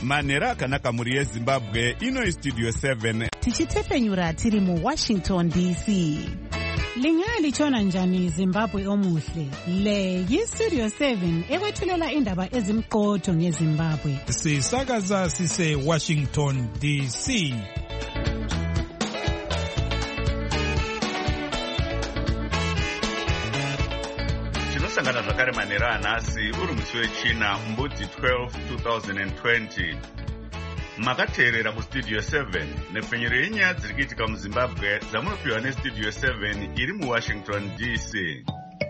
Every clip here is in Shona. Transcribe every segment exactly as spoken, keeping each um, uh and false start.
manhero akanaka mhuri yezimbabwe. Ino Studio seven tichitefenyura tiri muWashington D C. Lingalitshona njani Zimbabwe omuhle? Le yiStudio seven ekwethulela indaba ezimqotho ngeZimbabwe. Sisakaza sise Washington D C. Tinosangana zvakare manhero anhasi uri musi wechina mbudzi twelve twenty twenty. Makateerera kuStudio seven nepfenyuro yenyaya dziri kuitika muZimbabwe dzamunopiwa neStudio seven iri muWashington D C.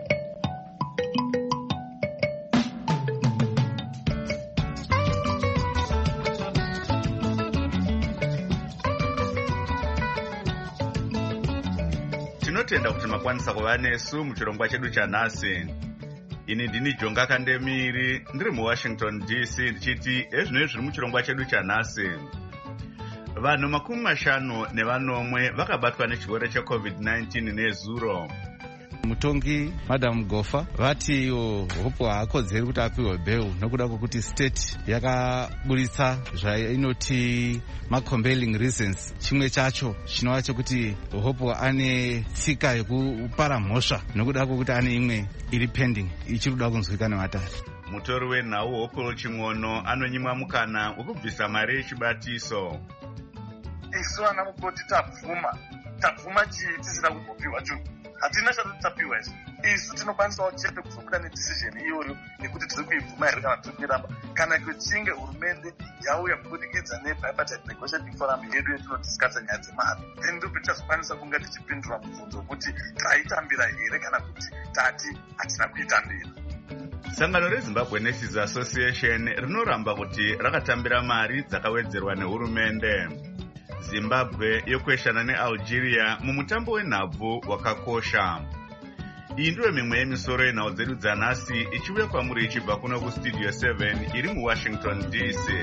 Tinotenda kuti makwanisa kuva nesu muchirongwa chedu chanhasi. Ini ndini Jonga Kandemiri ndiri muWashington D C ndichiti ezvino zviri muchirongwa chedu chanhasi. Vanhu makumi mashanu nevanomwe vakabatwa nechirwere checovid nineteen nezuro. Mutongi Madam Gofa vati hope haakodzeri kuti apiwe bail nokuda kwokuti state yakaburitsa zvainoti ma-compelling reasons. Chimwe chacho chinova chekuti hope ane tsika yekupara mhosva nokuda kwokuti ane imwe iri pending ichiri kuda kunzwika nevatatu. Mutori wenhau Hopolo Ching'ono anonyimwa mukana wekubvisa mari yechibatiso. Isu ana mukoti tabvuma tabvuma chii tisina kumbopiwa cho hatina chatatapiwa izvo. Isu tinokwanisawo chete kuzobuda nedecision iyoyo nekuti tiri kuibvuma here kana tiri kuiramba kana kwechinge hurumende yauya kubudikidza nebipartite negotiating forum yedu yetinodiscasa nyaya dzemari, then ndipo tichazokwanisa kunge tichipindura mubvunzo wekuti taitambira here kana kuti tati hatina kuitambira. Sangano reZimbabwe Nurses Association rinoramba kuti rakatambira mari dzakawedzerwa nehurumende. Zimbabwe yokweshana neAlgeria mumutambo wenhabvu wakakosha. Iyi ndiyo mimwe yemisoro yenhau dzedu dzanhasi ichiuya kwamuri ichibva kuno kuStudio seven iri muWashington D C.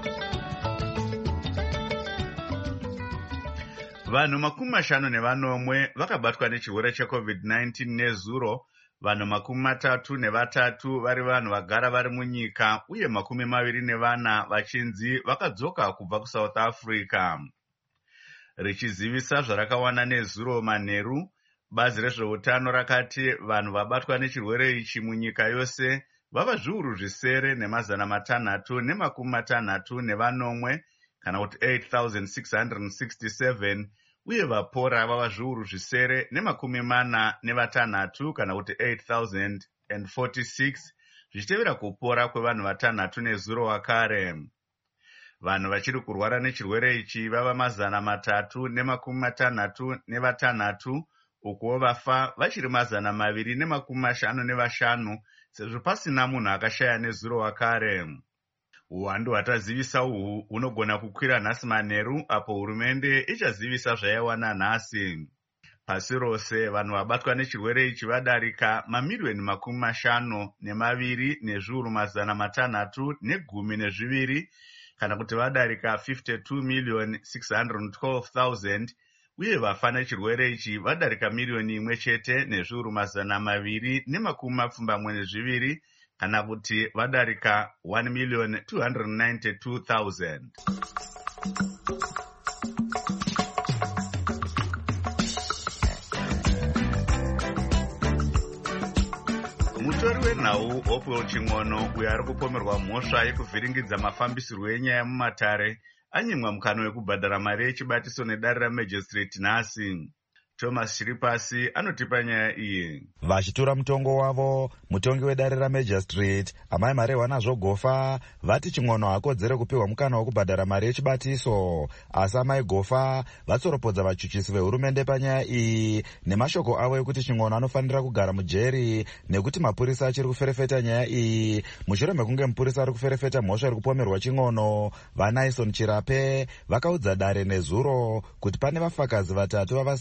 Vanhu makumi mashanu nevanomwe vakabatwa nechirwere checovid nineteen nezuro. Vanhu makumi matatu nevatatu vari vanhu vagara vari munyika uye makumi maviri nevana vachinzi vakadzoka kubva kuSouth Africa. Richizivisa zvarakawana nezuro manheru, bazi rezveutano rakati vanhu vabatwa nechirwere ichi munyika yose vava zviuru zvisere nemazana matanhatu nemakumi matanhatu nevanomwe kana kuti eight thousand six hundred sixty-seven uye vapora vava zviuru zvisere nemakumi mana nevatanhatu kana kuti eight thousand forty-six zvichitevera kupora kwevanhu vatanhatu nezuro wakare. Vanhu vachiri kurwara nechirwere ichi vava mazana matatu nemakumi matanhatu nevatanhatu ukuwo vafa vachiri mazana maviri nemakumi mashanu nevashanu sezvo pasina munhu akashaya nezuro wakare. Uwandu hwatazivisa uhu hunogona kukwira nhasi manheru apo hurumende ichazivisa zvaiwana nhasi. Pasi rose vanhu vabatwa nechirwere ichi vadarika mamiliyoni makumi mashanu nemaviri nezviuru mazana matanhatu negumi nezviviri kana kuti vadarika fifty-two million six hundred twelve thousand uye vafa nechirwere ichi vadarika miliyoni imwe chete nezviuru mazana maviri nemakumi mapfumbamwe nezviviri kana kuti vadarika one million two hundred ninety-two thousand. Mutori wenhau Hopolo Ching'ono uyo ari kupomerwa mhosva yekuvhiringidza mafambisirwo enyaya mumatare anyimwa mukana wekubhadhara mari yechibatiso nedare ramajistrate nhasi. Thomas Chiripasi anotipa nyaya iyi. Vachitura mutongo wavo, mutongi wedare ramajistrate amai Marehwa Nazvo Gofa vati Ching'ono hakodzere kupiwa mukana wekubhadhara mari yechibatiso, asi amai Gofa vatsoropodza vachuchisi vehurumende panyaya iyi nemashoko avo ekuti Ching'ono anofanira kugara mujeri nekuti mapurisa achiri kuferefeta nyaya iyi. Mushure mekunge mupurisa ari kuferefeta mhosva iri kupomerwa Ching'ono, vaNaison Chirape vakaudza dare nezuro kuti pane vafakazi vatatu vavasina kudoma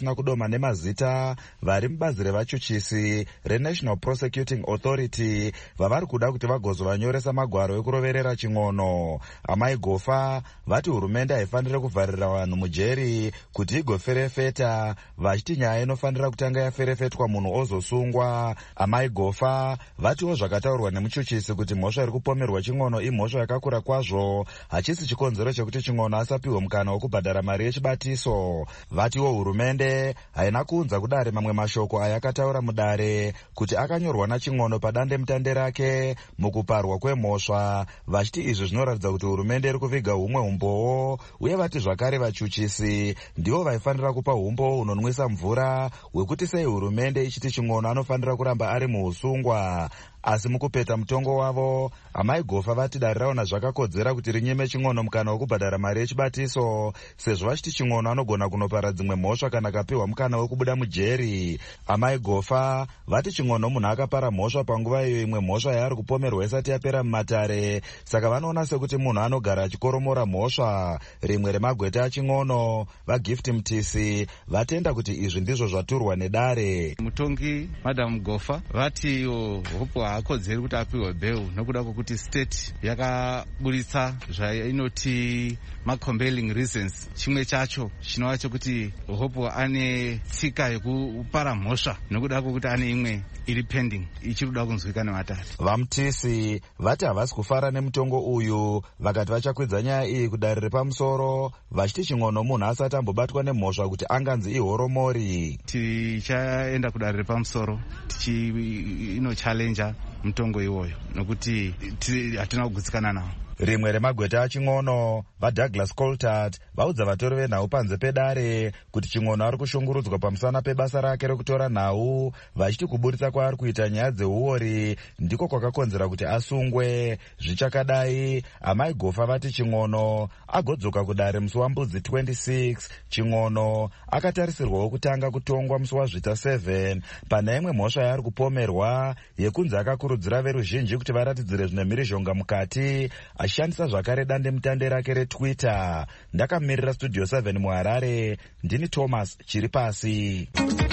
nemazita vari mubazi revachuchisi reNational Prosecuting Authority vavari kuda kuti vagozovanyoresa magwaro ekuroverera ching'ono. Amai Gofa vati hurumende haifaniri kuvharira vanhu mujeri kuti igoferefeta, vachiti nyaya inofanira kutanga yaferefetwa munhu ozosungwa. Amai Gofa vatiwo zvakataurwa nemuchuchisi kuti mhosva iri kupomerwa ching'ono imhosva yakakura kwazvo, hachisi chikonzero chekuti ching'ono asapiwe mukana wekubhadhara mari yechibatiso. Vatiwo hurumende haina kuunza kudare mamwe mashoko ayakataura mudare kuti akanyorwa naching'ono padande mutande rake mukuparwa kwemhosva, vachiti izvi zvinoratidza kuti hurumende iri kuviga humwe umbowo, uye vati zvakare vachuchisi ndivo vaifanira kupa umbowo hunonwisa mvura hwekuti sei hurumende ichiti ching'ono anofanira kuramba ari muusungwa. Asi mukupeta mutongo wavo, amai Gofa vati dare raona zvakakodzera kuti rinyime ching'ono mukana wekubhadhara mari yechibatiso, sezvo vachiti ching'ono anogona kunopara dzimwe mhosva kana akapiwa mukana wekubuda mujeri. Amai Gofa vati ching'ono munhu akapara mhosva panguva iyo imwe mhosva yaari kupomerwa isati yapera mumatare, saka vanoona sekuti munhu anogara achikoromora mhosva. Rimwe remagweta aching'ono, vaGift Mtisi, vatenda kuti izvi ndizvo zvaturwa nedare. Mutongi Madam Gofa vati hopo haakodzeri kuti apiwe bheu nokuda kwokuti state yakaburitsa zvainoti macompelling reasons. Chimwe chacho chinova chekuti hopo ane tsika yekupara mhosva nokuda kwokuti ane imwe iri pending ichiri kuda kunzwika nematare. VaMtisi vati havasi kufara nemutongo uyu, vakati vachakwidza nyaya iyi kudare repamusoro, vachiti ching'ono munhu asati ambobatwa nemhosva kuti anganzi ihoromori. Tichaenda kudare repamusoro tichinochalenja mutongo iwoyo nokuti hatina kugutsikana nawo. Rimwe remagweta aching'ono, vaDouglas Coltart, vaudza vatori venhau panze pedare kuti ching'ono ari kushungurudzwa pamusana pebasa rake rekutora nhau, vachiti kuburitsa kwaari kuita nyaya dzeuori ndiko kwakakonzera kuti asungwe. Zvichakadai, amai Gofa vati ching'ono agodzoka kudare musi waMbudzi twenty-six. Ching'ono akatarisirwawo kutanga kutongwa musi wazvita seven pana imwe mhosva yaari kupomerwa yekunzi akakurudzira veruzhinji kuti varatidzire zvine mhirizhonga mukati, achishandisa zvakare dande mutande rake reTwitter. Ndakamirira Studio seven muHarare, ndini Thomas Chiripasi.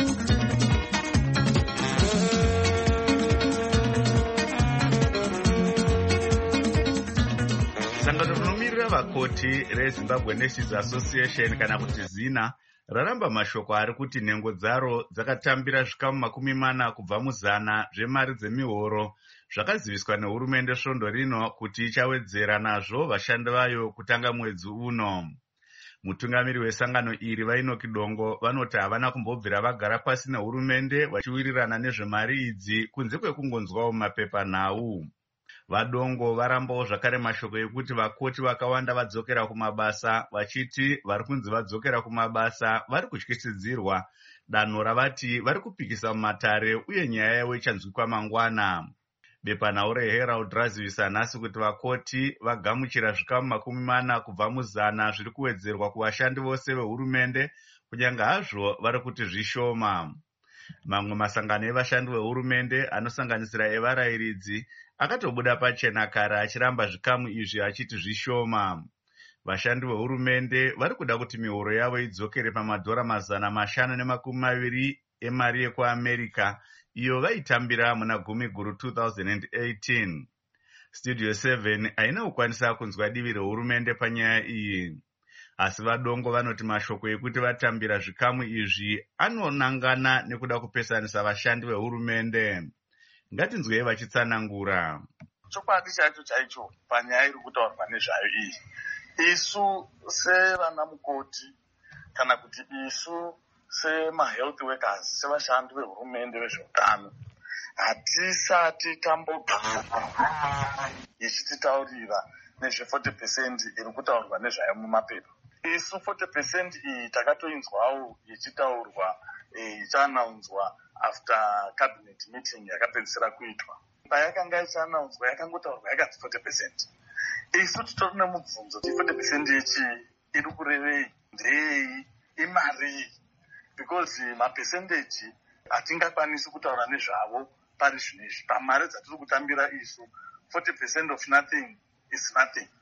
Sangano rinomirira vakoti reZimbabwe Nurses Association kana kuti zina raramba mashoko ari kuti nhengo dzaro dzakatambira zvikamu makumi mana kubva muzana zvemari dzemihoro zvakaziviswa nehurumende svondo rino kuti ichawedzera nazvo vashandi vayo kutanga mwedzi uno. Mutungamiri wesangano iri vainoki Dongo vanoti havana kumbobvira vagara pasi nehurumende vachiwirirana nezvemari idzi kunze kwekungonzwawo mapepa nhau. VaDongo varambawo zvakare mashoko ekuti vakoti vakawanda vadzokera kumabasa, vachiti vari kunzi vadzokera kumabasa vari kutyisidzirwa danho ravati vari kupikisa mumatare uye nyaya yavo ichanzwikwa mangwana. Bepanhau reHerald razivisa nhasi kuti vakoti vagamuchira zvikamu makumi mana kubva muzana zviri kuwedzerwa kuvashandi vose vehurumende, kunyange hazvo vari kuti zvishoma. Mamwe masangano evashandi vehurumende anosanganisira evarayiridzi akatobuda pachena kare achiramba zvikamu izvi achiti zvishoma. Vashandi vehurumende vari kuda kuti mihoro yavo idzokere pamadhora mazana mashanu nemakumi maviri emari yekuAmerika iyo vaitambira muna gumi guru two thousand eighteen. Studio seven haina kukwanisa kunzwa divi rehurumende panyaya iyi. Asi VaDongo vanoti mashoko ekuti vatambira zvikamu izvi anonangana nekuda kupesanisa vashandi vehurumende. Ngatinzwei vachitsanangura. Chokwadi chacho chaicho panyaya iri kutaurwa nezvayo iyi, isu sevana mukoti kana kuti isu semahealth workers, sevashandi vehurumende vezveutano, hatisati tambogara ichititaurira nezve forty percent iri kutaurwa nezvayo mumapepa. Isu forty percent iyi takatoinzwawo ichitaurwa ichianaunzwa after cabinet meeting yakapedzisira kuitwa. Payakanga ichianaunzwa yakangotaurwa yakanzi forty percent. Isu titori nemubvunzo kuti forty percent ichi iri kurevei, ndei, imari, because mapercentage hatingakwanisi kutaura nezvavo pari zvinezvi. Pamari dzatiri kutambira isu, forty percent of nothing is nothing.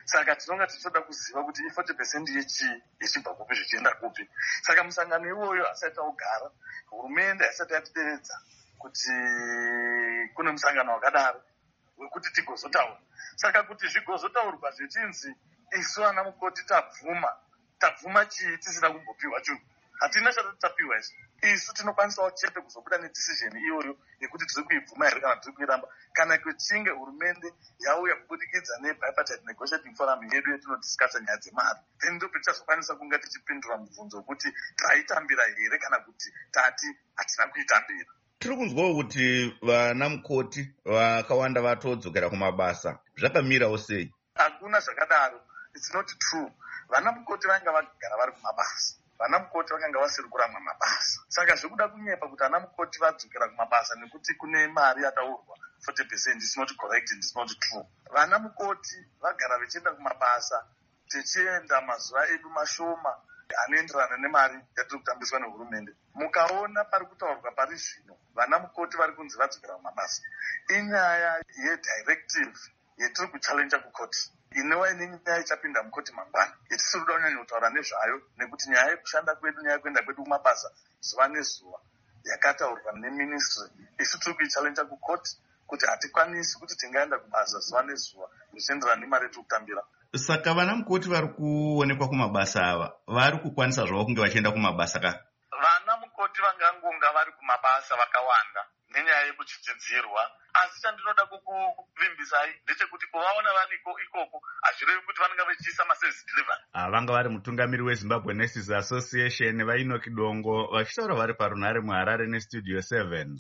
saka tinonga tichoda kuziva kuti i-forty percent yechii ichibva kupi zvichienda kupi. Saka musangano iwoyo asati augara, hurumende asati yatideredza kuti kune musangano wakadaro wekuti tigozotaura. Saka kuti zvigozotaurwa zvichinzi isu ana mukoti tabvuma, tabvuma chii tisina kumbopiwa chinhu. Hatina chatati tapiwa isu. Isu tinokwanisawo chete kuzobuda nedecision iyoyo yekuti tiri kuibvuma here kana tiri kuiramba, kana kuchinge hurumende yauya kubudikidza nebipartite negotiating forum yedu yetinodiskasa nyaya dzemari, then ndo petichazokwanisa kunge tichipindura mubvunzo wekuti taitambira here kana kuti tati hatina kuitambira. Tiri kunzwawo kuti vana mukoti vakawanda vatodzokera kumabasa. Zvakamirawo sei? Hakuna zvakadaro. It's not true. Vana mukoti vanga vagara vari kumabasa. Vana mukoti vakanga vasiri kuramwa mabasa. Saka zvikuda kunyepa kuti ana mukoti vadzokera kumabasa nekuti kune mari yataurwa forty percent is not correct and it's not true. Vana mukoti vagara vachienda kumabasa, tichienda mazuva edu mashoma anoenderana nemari yatiri kutambiswa nehurumende. Mukaona pari kutaurwa pari zvino vana mukoti vari kunzi vadzokera kumabasa, inyaya yedirective yetiri kuchallenge kukoti, inova ine nyaya ichapinda mukoti mangwana yetisiri kuda kunyanya kutaura nezvayo, nekuti nyaya yekushanda kwedu, nyaya yekuenda kwedu kumabasa zuva nezuva yakataurwa neministry. Isu tiri kuichallenge kukoti kuti hatikwanisi kuti tingaenda kubasa zuva nezuva zvichienderana nemari yetiri kutambira. Saka vana mukoti vari kuonekwa kumabasa ava vari kukwanisa zvavo kunge vachienda kumabasa ka? Vana mukoti vangangonga vari kumabasa vakawanda nenyaya yekuchidzidzirwa, asi chandinoda kukuvimbisai ndechekuti kuvaona variko ikoko hazvirevi kuti vanenge vachiisa maservice delivery. Vanga vari mutungamiri weZimbabwe Nurses Association vainoki Dongo vachitaura vari parunhare muHarare neStudio seven.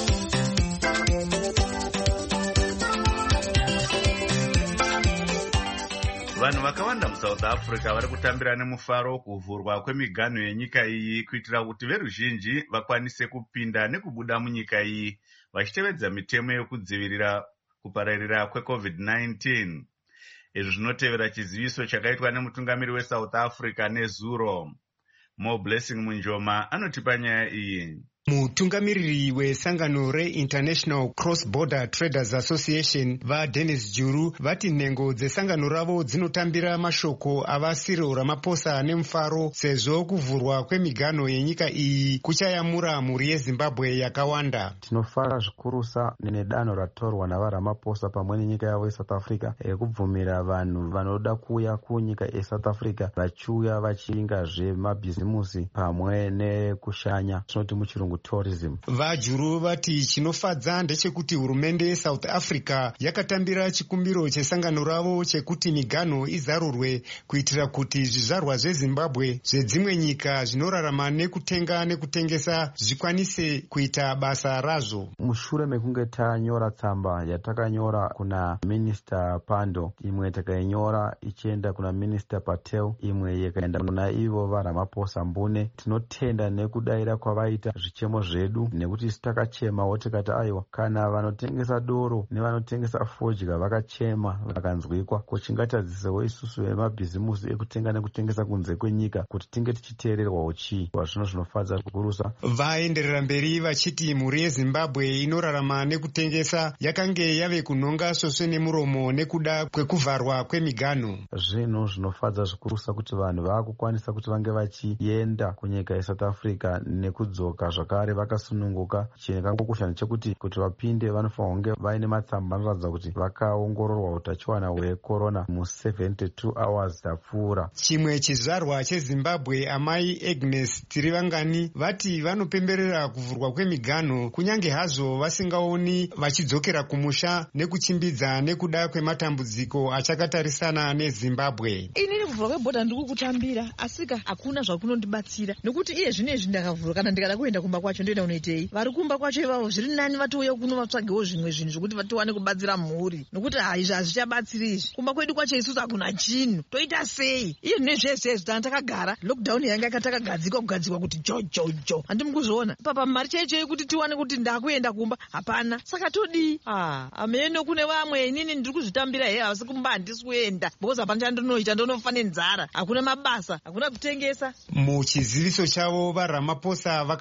Vanhu vakawanda muSouth Africa vari kutambira nemufaro kuvhurwa kwemiganho yenyika iyi kuitira kuti veruzhinji vakwanise kupinda nekubuda munyika iyi vachitevedza mitemo yokudzivirira kupararira kwecovid nineteen. Izvi zvinotevera chiziviso chakaitwa nemutungamiri weSouth Africa nezuro. Mo Blessing Munjoma anotipa nyaya iyi. Mutungamiriri wesangano reInternational Cross Border Traders Association vaDennis Juru vati nhengo dzesangano ravo dzinotambira mashoko ava Cyril Ramaphosa nemufaro sezvo kuvhurwa kwemiganho yenyika iyi kuchayamura mhuri yeZimbabwe yakawanda. Tinofara zvikurusa nedanho ratorwa navaRamaphosa pamwe nenyika yavo yeSouth Africa ekubvumira vanhu vanoda kuuya kunyika yeSouth Africa vachiuya vachinga zvemabhizimusi pamwe nekushanya tinoti muchirungu tourism. VaJuru vati chinofadza ndechekuti hurumende yeSouth Africa yakatambira chikumbiro chesangano ravo chekuti miganho izarurwe kuitira kuti zvizvarwa zveZimbabwe zvedzimwe nyika zvinorarama nekutenga nekutengesa zvikwanise kuita basa razvo. Mushure mekunge tanyora tsamba yatakanyora kuna Minister Pando, imwe takainyora ichienda kuna Minister Patel, imwe yakaenda kuna ivo vaRamaphosa Mbune, tinotenda nekudayira kwavaita zvichemo zvedu nekuti takachemawo tikati aiwa kana vanotengesa doro nevanotengesa fodya vakachema vakanzwikwa kuchingatadzisewo isusu vemabhizimusi ekutenga nekutengesa kunze kwenyika kuti tinge tichiteererwawo chii. Zvino zvinofadza kukurusa. Vaenderera mberi vachiti mhuri yeZimbabwe inorarama nekutengesa yakange yave kunhonga svosve nemuromo nekuda kwekuvharwa kwemiganho. Zvinhu zvinofadza zvikurusa kuti vanhu vaakukwanisa kuti vange vachienda kunyika yeSouth Africa nekudzoka zvakare vakasununguka. Chinangokosha ndechekuti kuti vapinde vanofanira kunge vaine matsamba anoratidza kuti vakaongororwa utachiwana hwekorona mu seventy-two hours dzapfuura. Chimwe chizvarwa cheZimbabwe amai Agnes Tirivangani vati vanopemberera kuvhurwa kwemiganho kunyange hazvo vasingaoni vachidzokera kumusha nekuchimbidza nekuda kwematambudziko achakatarisana neZimbabwe. Inini kuvhurwa kwebhodha ndiri kukutambira asika hakuna zvakunondibatsira nekuti iye zvinezvi ndakavhurwa kana ndikada kuenda kumba kwacho ndoenda unoitei. Vari kumba kwacho ivavo zviri nani vatouya kuno vatsvagewo zvimwe zvinhu zvokuti vatiwane kubatsira mhuri nokuti haizvi hazvichabatsiri izvi. Kumba kwedu kwacho isusu hakuna chinhu toita sei? Iye nezvezve tana takagara lockdown yanga yakatakagadzikwa kugadzikwa kuti jojojo handimukuzviona papa mari chaicho yekuti tiwane kuti ndakuenda kumba hapana. Saka todi ah ameno kune vamwe inini ndiri kuzvitambira he asi kumba handisi kuenda because hapana chandinoita ndonofa nenzara, hakuna mabasa, hakuna kutengesa. Muchiziviso chavo vaRamaphosa vakayambira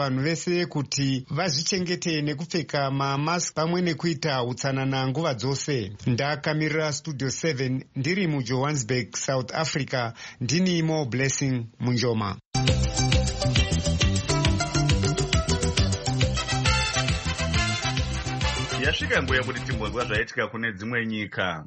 vanhu vese kuti vazvichengete nekupfeka mamask pamwe nekuita utsanana nguva dzose. Ndakamirira studio seven ndiri mujohannesburg, South Africa. Ndini Mo Blessing Munjoma. Yasvika nguva yekuti timbonzwa zvaitika kune dzimwe nyika.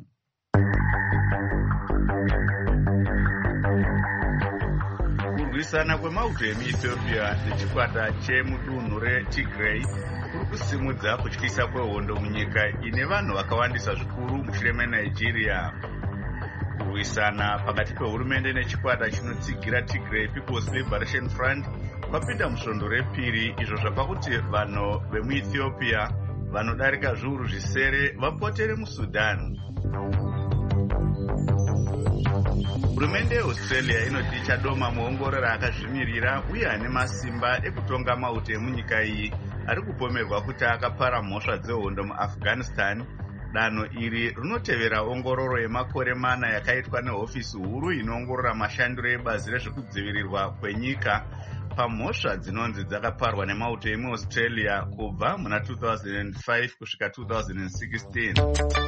Kurwisana kwemauto emuEthiopia nechikwata chemudunhu reTigray kuri kusimudza kutyisa kwehondo munyika ine vanhu vakawandisa zvikuru mushure meNigeria. Kurwisana pakati pehurumende nechikwata chinotsigira Tigray People's Liberation Front kwapinda musvondo repiri, izvo zvapa kuti vanhu vemuEthiopia vanodarika zviuru zvisere vapotere muSudan. Hurumende yeAustralia inoti ichadoma muongorora akazvimirira uye ane masimba ekutonga mauto emunyika iyi ari kupomerwa kuti akapara mhosva dzehondo muAfghanistan. Danho iri rinotevera ongororo yemakore mana yakaitwa nehofisi huru inoongorora mashandiro ebazi rezvekudzivirirwa kwenyika pamhosva dzinonzi dzakaparwa nemauto emuAustralia kubva muna two thousand five kusvika two thousand sixteen.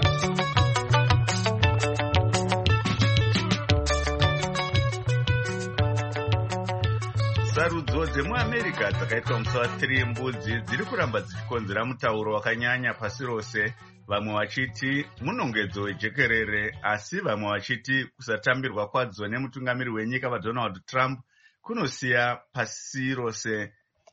Sarudzo dzemuAmerica dzakaitwa musi wathiri mbudzi dziri kuramba dzichikonzera mutauro wakanyanya pasi rose, vamwe vachiti munongedzo wejekerere, asi vamwe vachiti kusatambirwa kwadzo nemutungamiri wenyika vaDonald Trump kunosiya pasi rose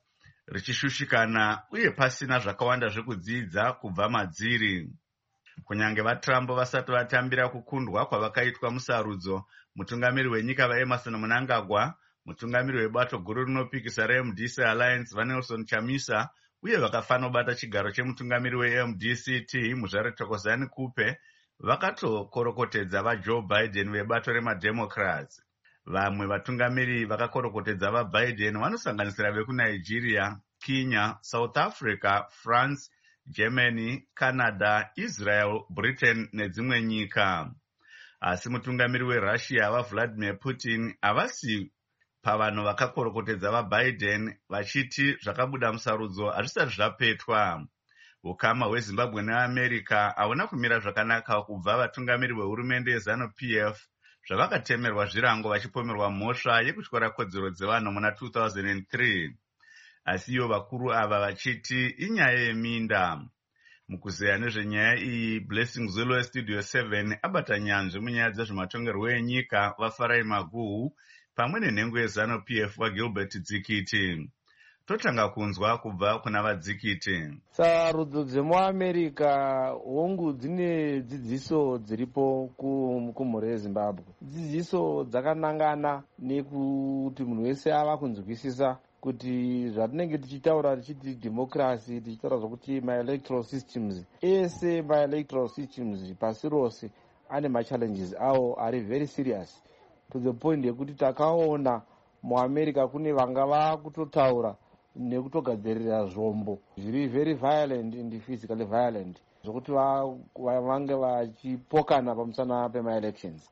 richishushikana uye pasina zvakawanda zvekudzidza kubva madziri. Kunyange vaTrump vasati vatambira kukundwa kwavakaitwa musarudzo, mutungamiri wenyika vaEmerson Mnangagwa, mutungamiri webato guru rinopikisa reM D C Alliance vaNelson Chamisa uye vakafanobata chigaro chemutungamiri weM D C T muzvare Thokozani Kupe vakatokorokotedza vaJoe Biden vebato remademocrats. Vamwe vatungamiri vakakorokotedza vaBiden vanosanganisira vekuNigeria, Kenya, South Africa, France, Germany, Canada, Israel, Britain nedzimwe nyika. Asi mutungamiri weRussia vaVladimir Putin havasi pavanhu vakakorokotedza vaBiden vachiti zvakabuda musarudzo hazvisati zvapetwa. Ukama hweZimbabwe neAmerica hauna kumira zvakanaka kubva vatungamiri vehurumende yeZanu-P F zvavakatemerwa zvirango vachipomerwa mhosva yekutyora kodzero dzevanhu muna two thousand three. Asi iyo vakuru ava vachiti inyaya yeminda. Mukuzeya nezvenyaya iyi, Blessing Zulu weStudio seven abata nyanzvi munyaya dzezvematongerwo enyika vaFarai Maguhu pamwe nenhengo yeZanu-P F vaGilbert Dzikiti. Totanga kunzwa kubva kuna vaDzikiti. Sarudzo dzemuAmerica hongu dzine dzidziso dziripo kumhuri yeZimbabwe. Dzidziso dzakanangana nekuti munhu wese ava kunzwisisa kuti zvatinenge tichitaura tichiti democracy, tichitaura zvokuti ma-electoral systems ese ma-electoral systems pasi rose ane ma-challenges awo ari very serious to the point yekuti takaona muAmerica kune vanga vakutotaura nekutogadzirira zvombo zviri very violent and physically violent zvokuti vange vachipokana pamusana pema-elections.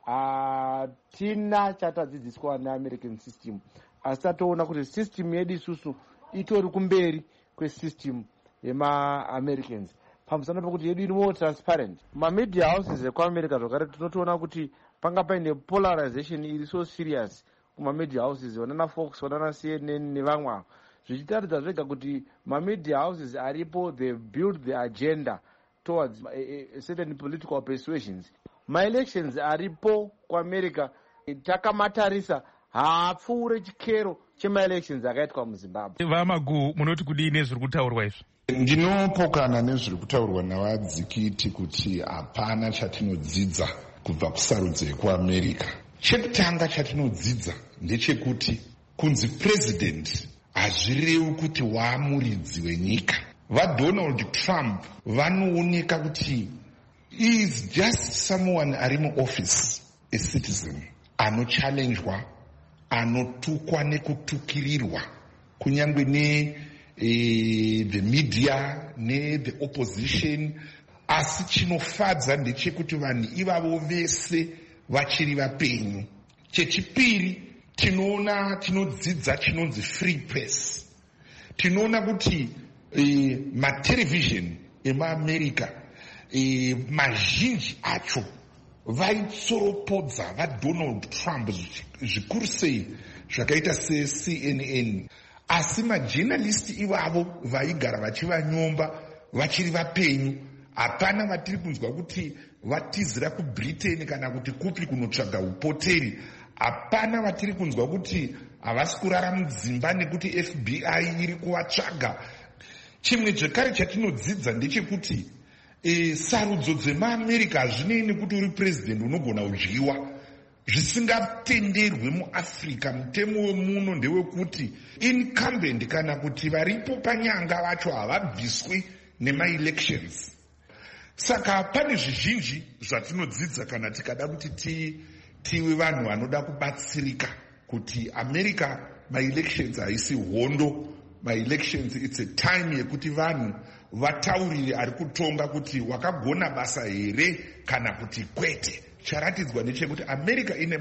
Hatina chatadzidziswa neAmerican system, asi tatoona kuti system yedu isusu itori kumberi kwesystem yema-Americans pamusana pekuti yedu iri more transparent. Ma-media houses ekuAmerica zvakare tinotoona kuti panga paine polarization iri so serious kuma-media houses, vanana Fox, vanana C N N nevamwe, zvichitaridza zvega kuti ma-media houses aripo, they build the agenda towards a, a certain political persuasions. Ma-elections aripo kuAmerica takamatarisa haapfuure chikero chema-elections akaitwa muZimbabwe. VaMaguhu, munoti kudini zviri kutaurwa izvi? Ndinopokana nezviri kutaurwa navadzikiti kuti hapana chatinodzidza kubva kusarudzo yekuAmerica. Chekutanga chatinodzidza ndechekuti kunzi president hazvirevi kuti waamuridzi wenyika. VaDonald Trump vanooneka kuti is just someone ari muoffice, a citizen anochallenjwa, anotukwa nekutukirirwa kunyangwe ne eh, the media ne the opposition. Asi chinofadza ndechekuti vanhu ivavo vese vachiri vapenyu. Chechipiri tinoona tinodzidza chinonzi free press. tinoona kuti e, matelevision emaamerica e, mazhinji acho vaitsoropodza vadonald trump zvikuru sei zvakaita se-C N N, asi majenalisti ivavo vaigara vachivanyomba vachiri vapenyu. Hapana vatiri kunzwa kuti vatizira kubritain kana kuti kupi kunotsvaga upoteri. Hapana vatiri kunzwa kuti havasi kurara mudzimba nekuti F B I iri kuvatsvaga. Chimwe zvekare chatinodzidza ndechekuti e, sarudzo dzemaamerica hazvinei nekuti uri president unogona kudyiwa. Zvisingatenderwe muAfrica, mutemo wemuno ndewekuti incumbent kana kuti varipo panyanga vacho havabviswi nema-elections. Saka pane zvizhinji zvatinodzidza kana tikada kuti ti, tiwe vanhu vanoda kubatsirika kuti America ma-elections haisi hondo. Ma-elections it's a time yekuti vanhu vataurire ari kutonga kuti wakagona basa here kana kuti kwete. Charatidzwa ndechekuti America ine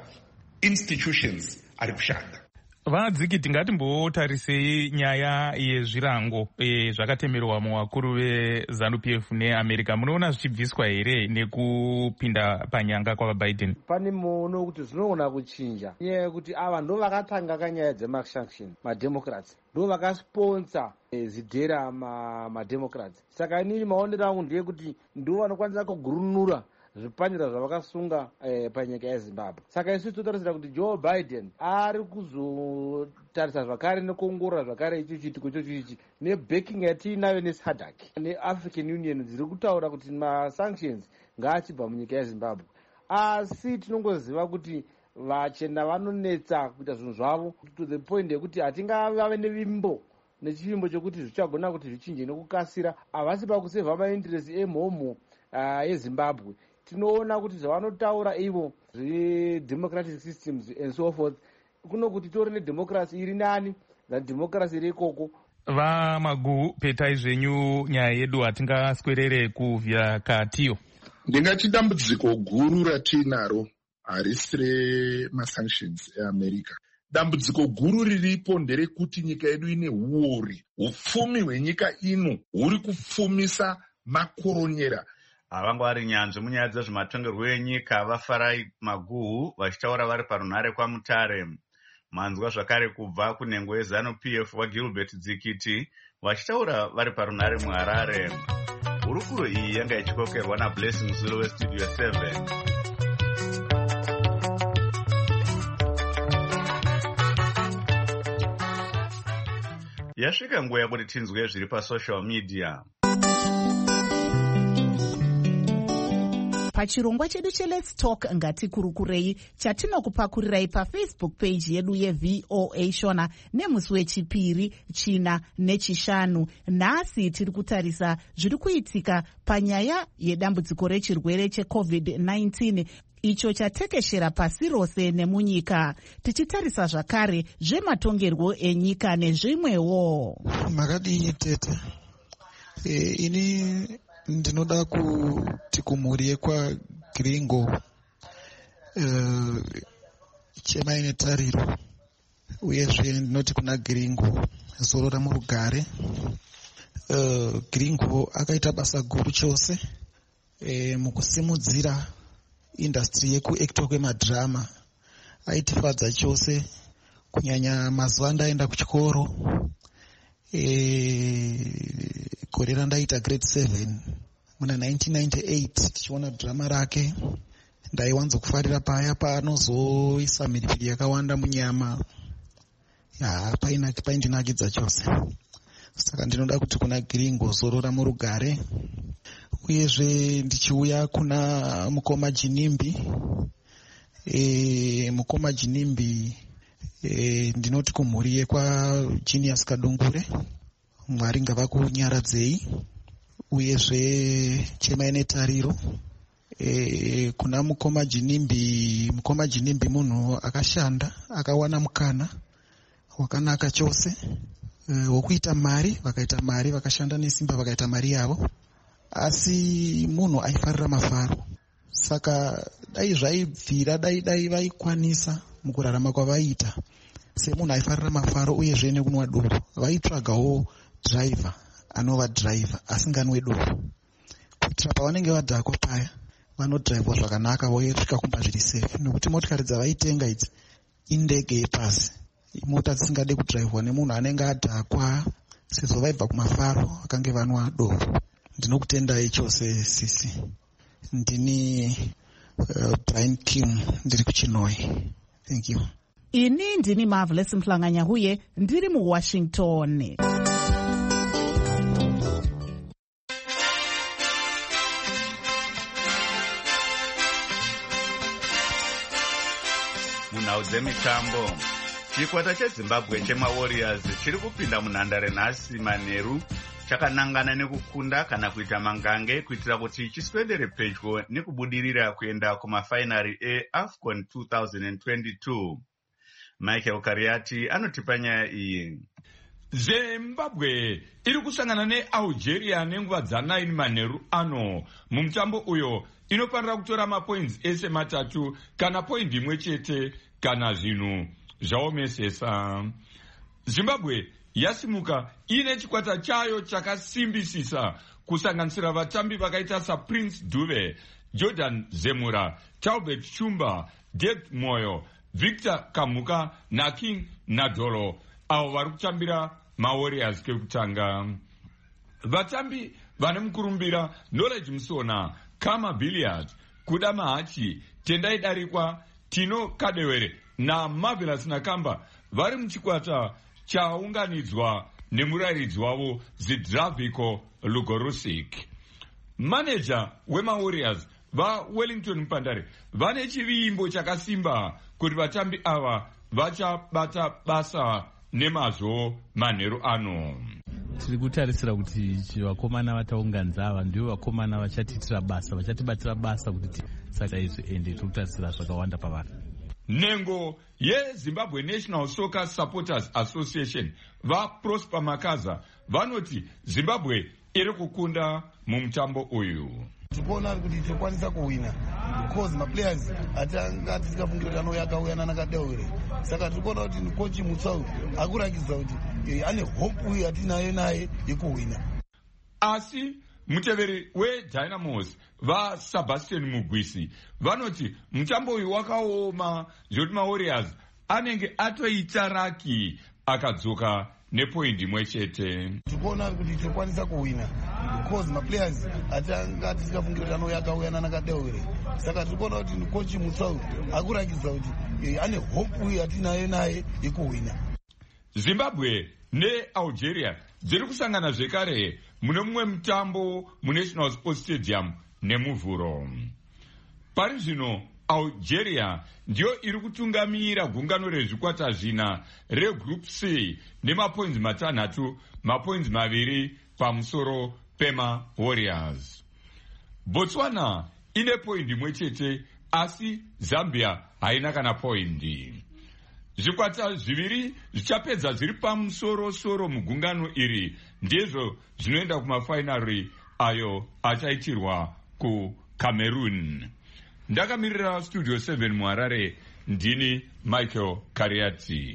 ma-institutions ari kushanda. Vadziki, tingatimbotarisei nyaya yezvirango e, zvakatemerwa muvakuru veZANU-P F neAmerica. Munoona zvichibviswa here nekupinda panyanga kwavaBiden? Pane muono kuti zvinogona kuchinja nyaya yekuti ava ndo vakatanga kanyaya dzemasanction, mademocrats ndo vakasponsa e, zidhera mademocrats. Saka inini maonero angu ndeyekuti ndo vanokwanisa kugurunura zvipanjira zvavakasunga eh, panyika yeZimbabwe. Saka isu totarisira kuti Joe Biden ari kuzotarisa zvakare nekuongorora zvakare ichi chitiko icho chichi nebacking yatinayo neSADC neAfrican Union dziri kutaura kuti masanctions ngaachibva munyika yeZimbabwe. Asi tinongoziva kuti vachena vanonetsa kuita zvinhu zvavo to the point yekuti hatingave nevimbo nechivimbo chokuti zvichagona kuti zvichinje nekukasira. Havasi pakusevha mainterest emhomho uh, yeZimbabwe. Tinoona kuti zvavanotaura ivo zve-democratic systems and so forth, kuno kuti tori nedemocracy iri nani nademocracy iri ikoko. VaMagu, petai zvenyu nyaya yedu hatingaswerere kuvhya katiyo. Ndingati dambudziko guru ratinaro harisi remasanctions eAmerica. Dambudziko guru riripo nderekuti nyika yedu ine uori. Upfumi hwenyika ino huri kupfumisa makoronyera. Havanga vari nyanzvi munyaya dzezvematongerwo enyika vaFarai Maguhu vachitaura vari parunhare kwaMutare. Manzwa zvakare kubva kunhengo yeZANU-P F waGilbert Dzikiti vachitaura vari parunhare muHarare. Hurukuro iyi yanga ichikokerwa naBlessing Zulu weStudio seven. Yasvika nguva yakuti tinzwe zviri pasocial media. Pachirongwa chedu cheLet's Talk ngatikurukurei chatinokupakurirai paFacebook page yedu yeV O A Shona nemusi wechipiri, china nechishanu. Nhasi tiri kutarisa zviri kuitika panyaya yedambudziko rechirwere cheCovid nineteen icho chatekeshera pasi rose nemunyika, tichitarisa zvakare zvematongerwo enyika nezvimwewo. Makadii tete? E, ini ndinoda kuti kumhuri yekwaGringo uh, chema ine tariro, uyezve ndinoti kuna Gringo zorora murugare. uh, Gringo akaita basa guru chose e, mukusimudzira industry yekuactor kwemadhirama. Aitifadza chose kunyanya mazuva andaenda kuchikoro. E, gore randaita grade seven muna nineteen ninety-eight tichiona drama rake ndaiwanzokufarira paya paanozoisa mhiripiri yakawanda munyama. Ya, paindinakidza chose. Saka ndinoda kuti kuna Gringo zorora murugare. Uyezve ndichiuya kuna mukoma Jinimbi. E, mukoma Jinimbi e, ndinoti kumhuri yekwa Genius Kadungure, Mwari ngavakunyaradzei. Uyezve chema ine tariro. E, kuna mukoma Jinimbi, mukoma Jinimbi munhu akashanda, akawana mukana wakanaka chose e, wokuita mari, vakaita mari, vakashanda nesimba vakaita mari yavo, asi munhu aifarira mafaro. Saka dai zvaibvira, dai dai vaikwanisa mukurarama kwavaita, semunhu aifarira mafaro uyezve nekunwa doro, vaitsvagawo dhiraivha anova dhiraivha asinganwe doro, kuitira pavanenge vadhakwa paya vanodhiraivwa zvakanaka voisvika kumba zviri safe, nekuti motikari dzavaitenga idzi indege yepasi, mota dzisingade kudhiraivhwa nemunhu anenge adhakwa sezvo vaibva kumafaro akange vanwa doro. Ndinokutendai chose sisi. Ndini uh, Brian Kim ndiri kuChinoi. Thank you. Ini ndini Marvelous Mhlanganya huye ndiri muWashington. Munhau dzemitambo, chikwata cheZimbabwe chemaWarriors chiri kupinda munhandare nhasi manheru chakanangana nekukunda kana kuita mangange kuitira kuti chiswedere pedyo nekubudirira kuenda kumafainari eAFCON twenty twenty-two. Michael Kariati anotipa nyaya iyi. Zimbabwe iri kusangana neAlgeria nenguva dzanaini manheru ano. Mumutambo uyo inofanira kutora mapoints ese matatu kana point imwe chete kana zvinhu zvaomesesa. Zimbabwe yasimuka ine chikwata chayo chakasimbisisa kusanganisira vatambi vakaita saPrince Dube, Jordan Zemura, Talbot Chumba, Dave Moyo, Victor Kamuka naKing Nadolo, avo vari kutambira maWarriors kekutanga. Vatambi vane mukurumbira Knowledge Musona, Kama Billiard, Kuda Mahachi, Tendai Darikwa, Tino Kadewere na Marvelous Nakamba vari muchikwata chaunganidzwa nemurairidzi wavo Zdravko Lugorusik. Manager wemaWarriors vaWellington Mpandare vane chivimbo chakasimba kuti vatambi ava vachabata basa nemazvo manheru ano. Tiri kutarisira kuti vakomana vataunganidza ava ndivo vakomana vachatiitira basa, vachatibatira basa kuti saka izvi ende tiri kutarisira zvakawanda pavari. Nhengo yeZimbabwe National Soccer Supporters Association vaProsper Makaza vanoti Zimbabwe iri kukunda mumutambo uyu. Tikuona kuti tikwanisa kuwina because maplayers atanga tisingafungira kuti anouya akauya nanakadewere, saka tikuona kuti kochi mutsau akurakidza kuti ane hope uyu atinayo naye yekuwina. Asi muteveri weDynamos vaSebastian Mugwisi vanoti mutambo uyu wakaoma zvekuti maWarriors anenge atoita raki akadzoka nepoindi imwe chete. Tikuona kuti tikwanisa kuwina because maplayers atanga tisingafungira kuti anouya akauya nanakadewere, saka tikuona kuti kochi mutsau akurakidza kuti ane hope uyu atinayo naye yekuwina. Zimbabwe neAlgeria dziri kusangana zvekare mune mumwe mutambo muNational Sports Stadium nemuvhuro. Pari zvino Algeria ndiyo iri kutungamira gungano rezvikwata zvina reGroup C nemapoints matanhatu, mapoints maviri pamusoro pemaWarriors. Botswana ine point imwe chete asi Zambia haina kana poindi. Zvikwata zviviri zvichapedza zviri pamusoro soro mugungano iri ndizvo zvinoenda kumafainari ayo achaitirwa kuCameroon. Ndakamirira Studio seven muHarare, ndini Michael Kariati.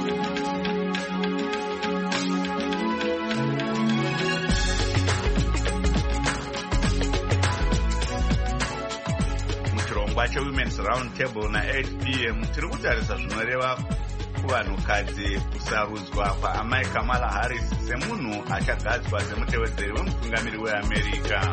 Muchirongwa cheWomen's Round Table na eight p m tiri kutarisa zvinoreva kuvanhukadzi kusarudzwa kwaAmai Kamala Harris semunhu achagadzwa semutevedzeri wemutungamiri weAmerica.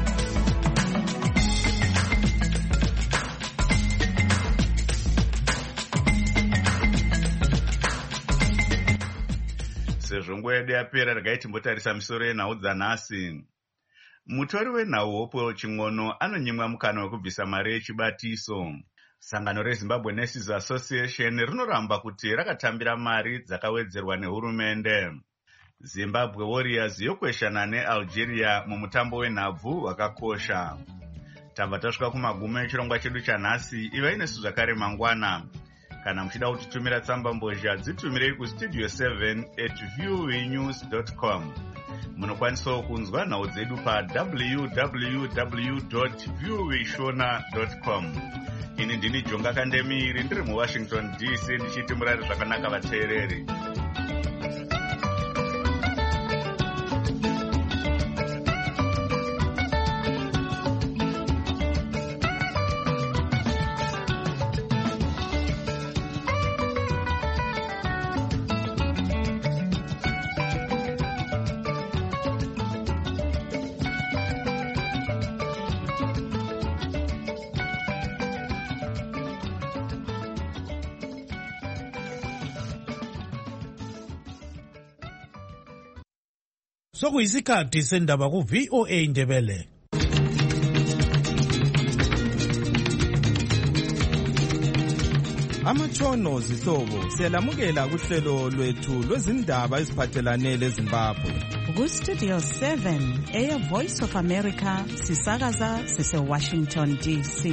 Sezvo nguva yedu yapera, regai timbotarisa misoro yenhau dzanhasi. Mutori wenhau Hopewell Ching'ono anonyimwa mukana wekubvisa mari yechibatiso. Sangano reZimbabwe Nurses Association rinoramba kuti rakatambira mari dzakawedzerwa nehurumende. Zimbabwe Warriors yokweshana neAlgeria mumutambo wenhabvu wakakosha. Tabva tasvika kumagumo echirongwa chedu chanhasi. Ivai nesu zvakare mangwana. Kana muchida kutitumira tsamba mbozha dzitumirei kustudio seven at voanews dot com. Munokwanisawo kunzwa nhau dzedu pa w w w dot voa shona dot com. Ini ndini Jonga Kandemiri ndiri muWashington D C ndichiti murari zvakanaka vateereri. Sokuyisikhathi sendaba ku V O A Ndebele. Amatshono zihlobo siyalamukela kuhlelo lwethu lwezindaba eziphathelane leZimbabwe. Ku Studio seven eya Voice of America sisakaza sise Washington D C.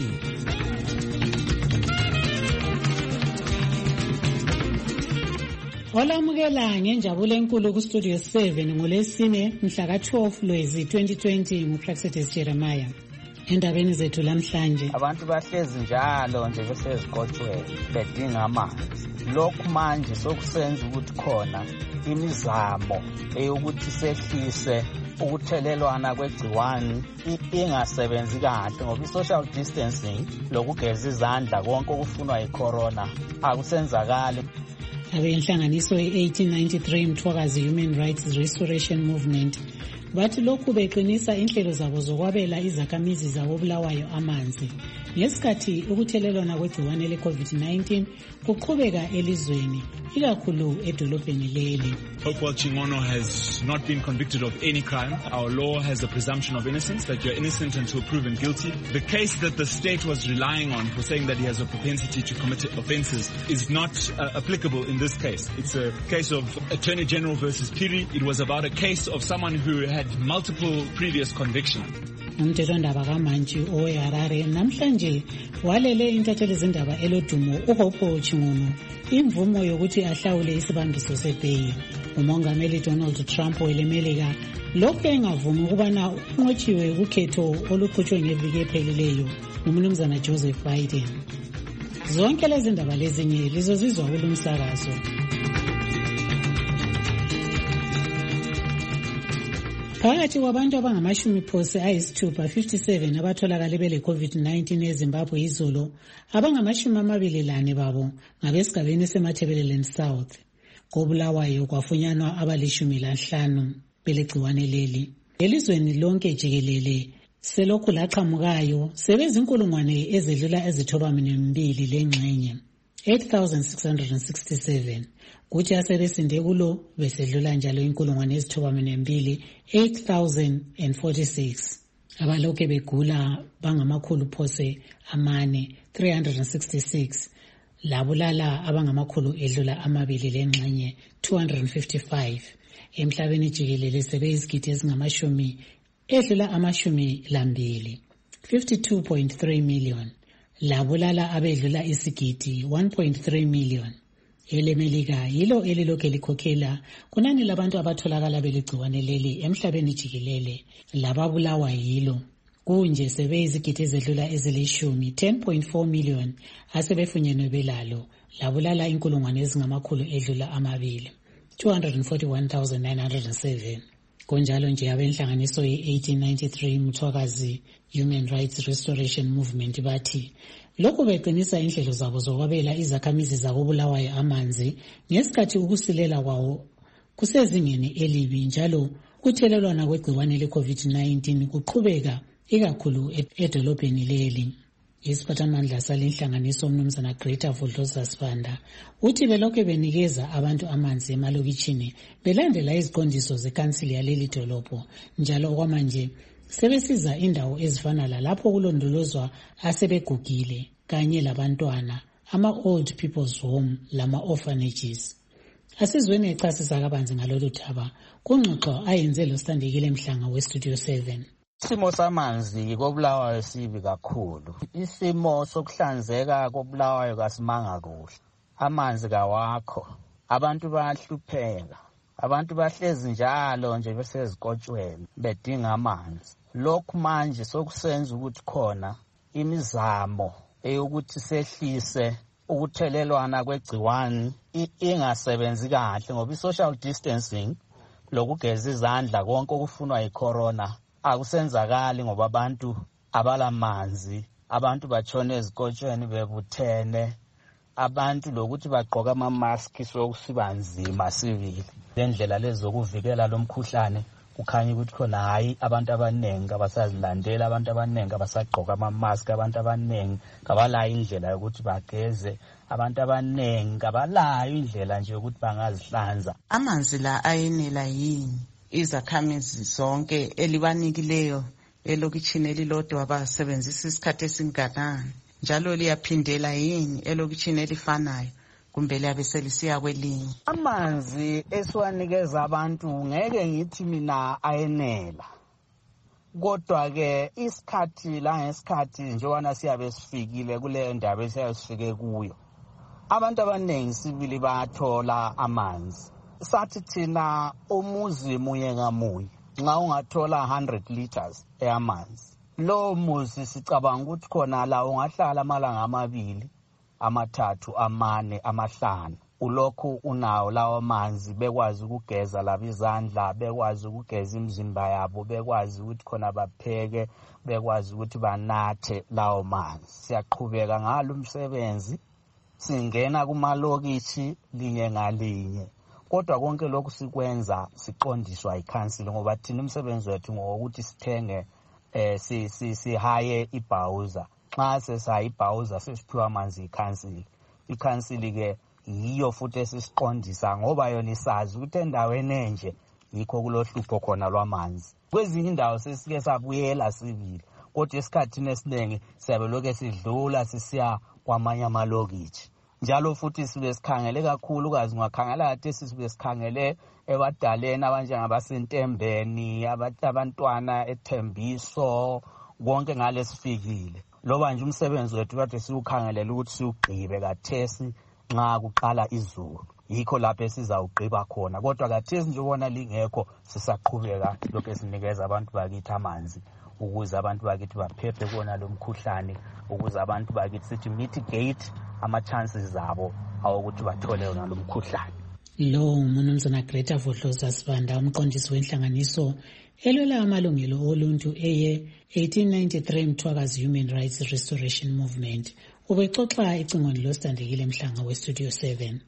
Olamukela ngenjabulo enkulu ku Studio seven ngolesine mhla ka twelve Lwezi twenty twenty nguPraxedes Jeremiah. Endabeni zethu lamhlanje abantu bahlezi njalo nje besezigotshweni bedinga amanzi. Lokhu manje sokusenza ukuthi khona imizamo eyokuthi sehlise ukuthelelwana kwegciwane ingasebenzi kahle ngoba i-social distancing lokugeza izandla konke okufunwa yicorona akusenzakali. Abenhlanganiso e-eighteen ninety-three Mthwakazi Human Rights Restoration Movement bathi lokhu beqinisa inhlelo zabo zokwabela izakhamizi zabo Bulawayo amanzi ngesikhathi ukuthelelwana kwegciwane le-COVID nineteen kuqhubeka elizweni ikakhulu edolobheni leli. Hopewell Chingono has not been convicted of any crime. Our law has a presumption of innocence, that you're innocent until proven guilty. The case that the state was relying on for saying that he has a propensity to commit offences is not uh, applicable in this case. It's a case of Attorney General versus Piri. It was about a case of someone who had multiple previous convictions. Umthethwandaba kaMantshi oweHarare namhlanje walele intatheli zindaba elodumo uHopewell Chingono imvumo yokuthi ahlawule isibambiso sebheyi. Umongameli Donald Trump welemelika lokhu engavumi ukubana unqotshiwe ukhetho oluqhutshwe ngeviki ephelileyo ngumnumzana Joseph Biden. Zonke lezi ndaba lezinye lizozizwa kulumsakazo. Phakathi kwabantu abangamashumi phose ayisithupha fifty-seven abatholakale bele COVID nineteen eZimbabwe izolo, abangamashumi amabili lane babo ngabesigabeni seMatabeleland South. KoBulawayo kwafunyanwa abalishumi lanhlanu belegciwane leli. Elizweni lonke jikelele selokhu laqhamukayo sebezinkulungwane ezedlula ezithoba mbili lengxenye eight thousand six hundred sixty-seven. Kuthi asebesinde kulo besedlula njalo inkulungwane ezithoba mbili eight thousand forty-six. Abaloke begula bangamakhulu phose amane three hundred sixty-six. Labulala abangamakhulu edlula amabili lengxenye two hundred fifty-five. Emhlabeni jikelele sebeyizigidi ezingamashumi edlula amashumi lambili fifty-two point three million. Labulala abedlula isigidi one point three million. Elemelika yilo elilokhe likhokhela kunani labantu abatholakala beligciwane leli emhlabeni jikelele. Lababulawa yilo kunje sebeyizigidi ezedlula ezilishumi ten point four million asebefunyenwe belalo. Labulala inkulungwane ezingamakhulu edlula amabili two hundred forty-one thousand nine hundred seven. Kunjalo nje abenhlanganiso ye-eighteen ninety-three Mthwakazi Human Rights Restoration Movement bathi lokhu beqinisa inhlelo zabo zokwabela izakhamizi zakobulawayo amanzi ngesikhathi ukusilela kwawo kusezingeni elibi njalo ukuthelelwana kwegciwane le-COVID nineteen kuqhubeka ikakhulu edolobheni leli. Isiphathamandla salenhlanganiso umnumzana Greta Vodloza Sibanda uthi belokhu benikeza abantu amanzi emalokitshini belandela iziqondiso zekansili yaleli dolobho njalo okwamanje sebesiza indawo ezifana lalapho kulondolozwa asebegugile kanye labantwana ama-old people's home lama-orphanages. Asizweni echasisa kabanzi ngalolu thaba kungxoxo ayenze loStandekile Mhlanga weStudio seven. Isimo samanzi koBulawayo sibi kakhulu. Isimo sokuhlanzeka koBulawayo kasimanga kuhle. Amanzi kawakho. Abantu bayahlupheka. abantu bahlezi njalo nje besezikotshweni bedinga amanzi. Lokhu manje sokusenza ukuthi khona imizamo eyokuthi sehlise ukuthelelwana kwegciwani ingasebenzi kahle ngoba i-social distancing lokugeza izandla konke okufunwa yi-corona akusenzakali ngoba abantu abalamanzi, abantu batshone ezikotshweni bebuthene, abantu lokuthi bagqoka ama-mask sokusiba nzima sivile. Lendlela lezi zokuvikela lo mkhuhlane kukhanya ukuthi khona hayi abantu abanengi abasazilandela, abantu abanengi abasagqoka ama-mask, abantu abanengi kabalayo indlela yokuthi bageze, abantu abanengi abalayo indlela nje yokuthi bangazihlanza. Amanzi la ayenela yini izakhamizi zonke elibanikileyo elokitshini elilodwa basebenzisa isikhathi esinganani, njalo liyaphindela yini elokitshini elifanayo kumbe liyabe selisiya kwelinye? Amanzi esiwanikeza abantu ngeke ngithi mina ayenela, kodwa-ke isikhathi la ngesikhathi njengoba siyabe sifikile kuleyo ndaba esiyabe sifike kuyo, abantu abaningi sibili bayathola amanzi. Sathi thina umuzi munye ngamunye nxa ungathola one hundred liters eyamanzi, lo muzi sicabanga ukuthi khona la ungahlala amalanga amabili, amathathu, amane, amahlanu ulokhu unawo lawo manzi, bekwazi ukugeza labo izandla, bekwazi ukugeza imizimba yabo, bekwazi ukuthi khona bapheke, bekwazi ukuthi banathe lawo manzi. Siyaqhubeka ngalo umsebenzi, singena kumalokishi linye ngalinye, kodwa konke lokhu sikwenza siqondiswa ikhansili ngoba thina umsebenzi wethu ngokuthi sithenge eh si si sihaye ibhawuza. Xa sesayi ibhawuza sesiphiwa amanzi ikhansili. Ikhansili ke yiyo futhi esisiqondisa ngoba yona isazi ukuthi endaweni enje yikho kulohlupho khona lwamanzi. Kwezinye indawo sesike sabuyela sivile, kodwa esikhathini esiningi siyabe lokho sidlula sisiya kwamanye amalokishi. Njalo futhi sibe sikhangele kakhulu kazi ungakhangela kade sibe sikhangele ebadaleni abanjengabasentembeni, abantwana eThembiso, konke ngale sifikile. Loba nje umsebenzi wethu kade siwukhangelela ukuthi siwugqibe kathesi nxa kuqala izulu, yikho lapho sizawugqiba khona. Kodwa kathesi nje ubona lingekho sisaqhubeka lokho esinikeza abantu bakithi amanzi ukuze abantu bakithi baphephe kona lo mkhuhlane, ukuze abantu bakithi sithi mitigate ama-chances zabo awokuthi bathole yona lo mkhuhlane. Lo uMnumzana Greta Vodloza Sibanda, umqondisi wenhlanganiso elwela amalungelo oluntu eye eighteen ninety-three Mthwakazi Human Rights Restoration Movement, ubexoxa icingweni lositandekile Mhlanga weStudio seven.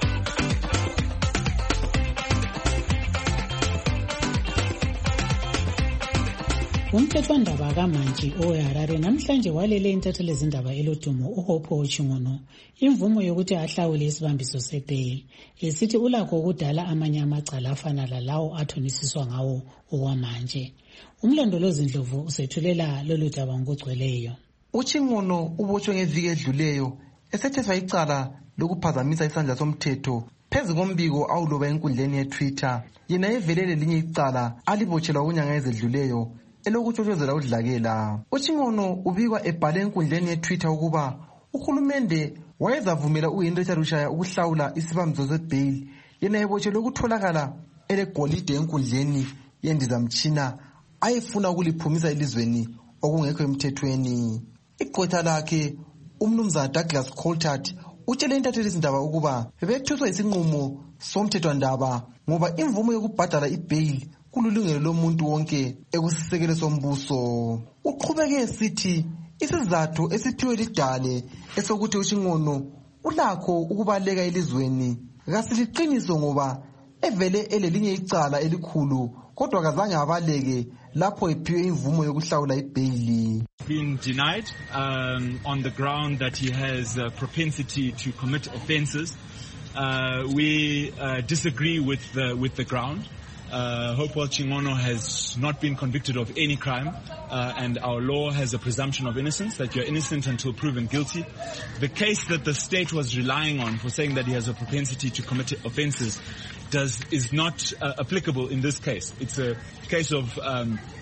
Umthethwandaba kaMantshi oweHarare namhlanje walele intatheli zindaba elodumo uHope Ochingono imvumo yokuthi ahlawule isibambiso sebheli, esithi ulakho ukudala amanye amacala afana lalawo athonisiswa ngawo okwamanje. Umlondolozi Ndlovu usethulela lolu daba ngokugcweleyo. Uchingono ubotshwe ngeviki edluleyo esethethwa icala lokuphazamisa isandla somthetho phezu kombiko awuloba enkundleni yeTwitter. Yena evelele linye icala alibotshelwa kunyanga ezedluleyo elokutshotshozela udlakela. Uchingono ubikwa ebhale enkundleni yeTwitter ukuba uhulumende wayezavumela uHenry Charushaya ukuhlawula isibambiso sebheli, yena ebotshelwe ukutholakala elegolide enkundleni yendizamtshina ayefuna ukuliphumisa elizweni okungekho emthethweni. Igqwetha lakhe uMnumzana Douglas Coltart utshele intatheli zindaba ukuba bethuswa isinqumo somthethwandaba ngoba imvumo yokubhadala ibheli kululungelo lomuntu wonke ekusisekelo sombuso. Uqhubeke esithi isizathu esiphiwe lidale esokuthi Uchingono ulakho ukubaleka elizweni kasiliqiniso ngoba evele elelinye icala elikhulu kodwa kazange abaleke lapho ephiwe imvumo yokuhlawula ibheli. Been denied um, on the ground that he has a propensity to commit offences. Uh, we uh, disagree with the, with the ground. Uh, Hope Ochingono has not been convicted of any crime, uh, and our law has a presumption of innocence, that you're innocent until proven guilty. The case that the state was relying on for saying that he has a propensity to commit offences does is not uh, applicable in this case. It's a case of um,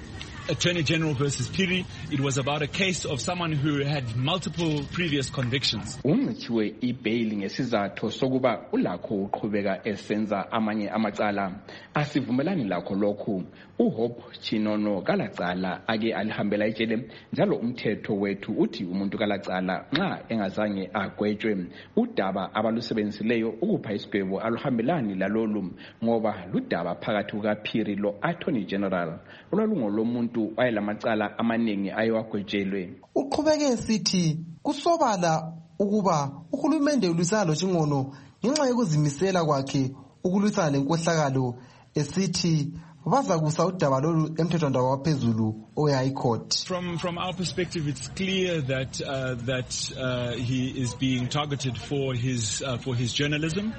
Attorney General versus Phiri. It was about a case of someone who had multiple previous convictions. Umchiwe ibail ngesizathu sokuba ulakho uqhubeka esenza amanye amacala. Asivumelani lakho lokhu. uHope Chinono kalacala ake alihambela ejele njalo umthetho wethu uthi umuntu kalacala nxa engazange agwetshwe udaba abalusebenzisileyo ukupha isigwebo aluhambelani lalolu ngoba ludaba phakathi kukaPhiri lo Attorney General olwalungo lomuntu wayelamacala amaningi ayewagwetshelwe. Uqhubeke esithi kusobala ukuba uhulumende ulisana lo Chingono ngenxa yokuzimisela kwakhe ukulwisana lenkohlakalo esithi bazakusa udaba lolu emthethwandaba waphezulu oHigh Court. From from our perspective, it's clear that uh, that uh, he is being targeted for his uh, for his journalism.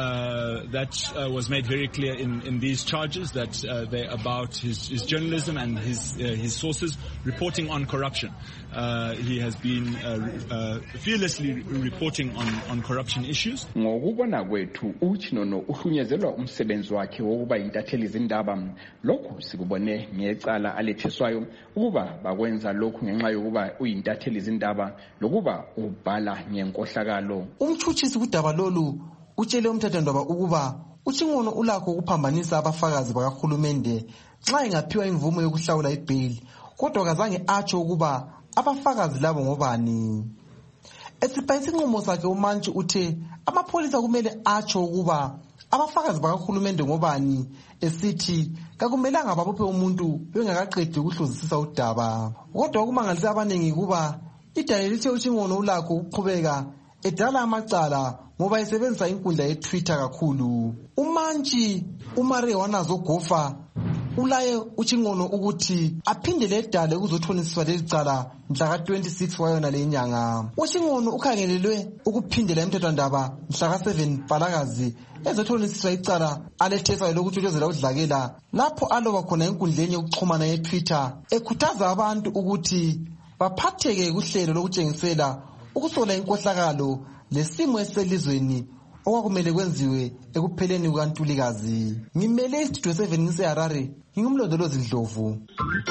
Uh, that uh, was made very clear in, in these charges that uh, they're about his, his journalism and his uh, his sources reporting on corruption. Uh, he has been uh, uh, fearlessly reporting on on corruption issues. Ngokubona kwethu uChinono uhunyezelwa umsebenzi wakhe wokuba intatheli izindaba. Lokhu sikubone ngecala alethiswayo ukuba bakwenza lokhu ngenxa yokuba uyintatheli izindaba lokuba ubhala ngenkohlakalo. Umthuthisi kudaba lolu utshele umthethwandaba ukuba uChingono ulakho ukuphambanisa abafakazi bakahulumende nxa engaphiwa imvumo yokuhlawula ibail kodwa kazange atsho ukuba abafakazi labo ngobani. Esibhayisa inqumo sakhe uMantshi uthe amapholisa kumele atsho ukuba abafakazi bakahulumende ngobani esithi kakumelanga babophe umuntu bengakaqedi ukuhluzisisa udaba. Kodwa ukumangalisa abaningi kuba idale lithe uChingono ulakho ukuqhubeka edala amacala ngoba esebenzisa inkundla yeTwitter kakhulu. uMantshi uMarie wanazogofa ulaye uChingono ukuthi aphindele edale ukuzothonisiswa lelicala mhla ka twenty-six wayona lenyanga. uChingono ukhangelelwe ukuphindela emthethwandaba mhla ka seven Mpalakazi ezothonisiswa icala alethesa lokutshotshozela udlakela lapho aloba khona enkundleni yokuxhumana yeTwitter ekhuthaza abantu ukuthi baphatheke kuhlelo lokutshengisela ukusola inkohlakalo lesimo eselizweni okwakumele kwenziwe ekupheleni kukaNtulikazi. Ngimele istudio seven ngiseHarare, ngingumlondolozi Ndlovu.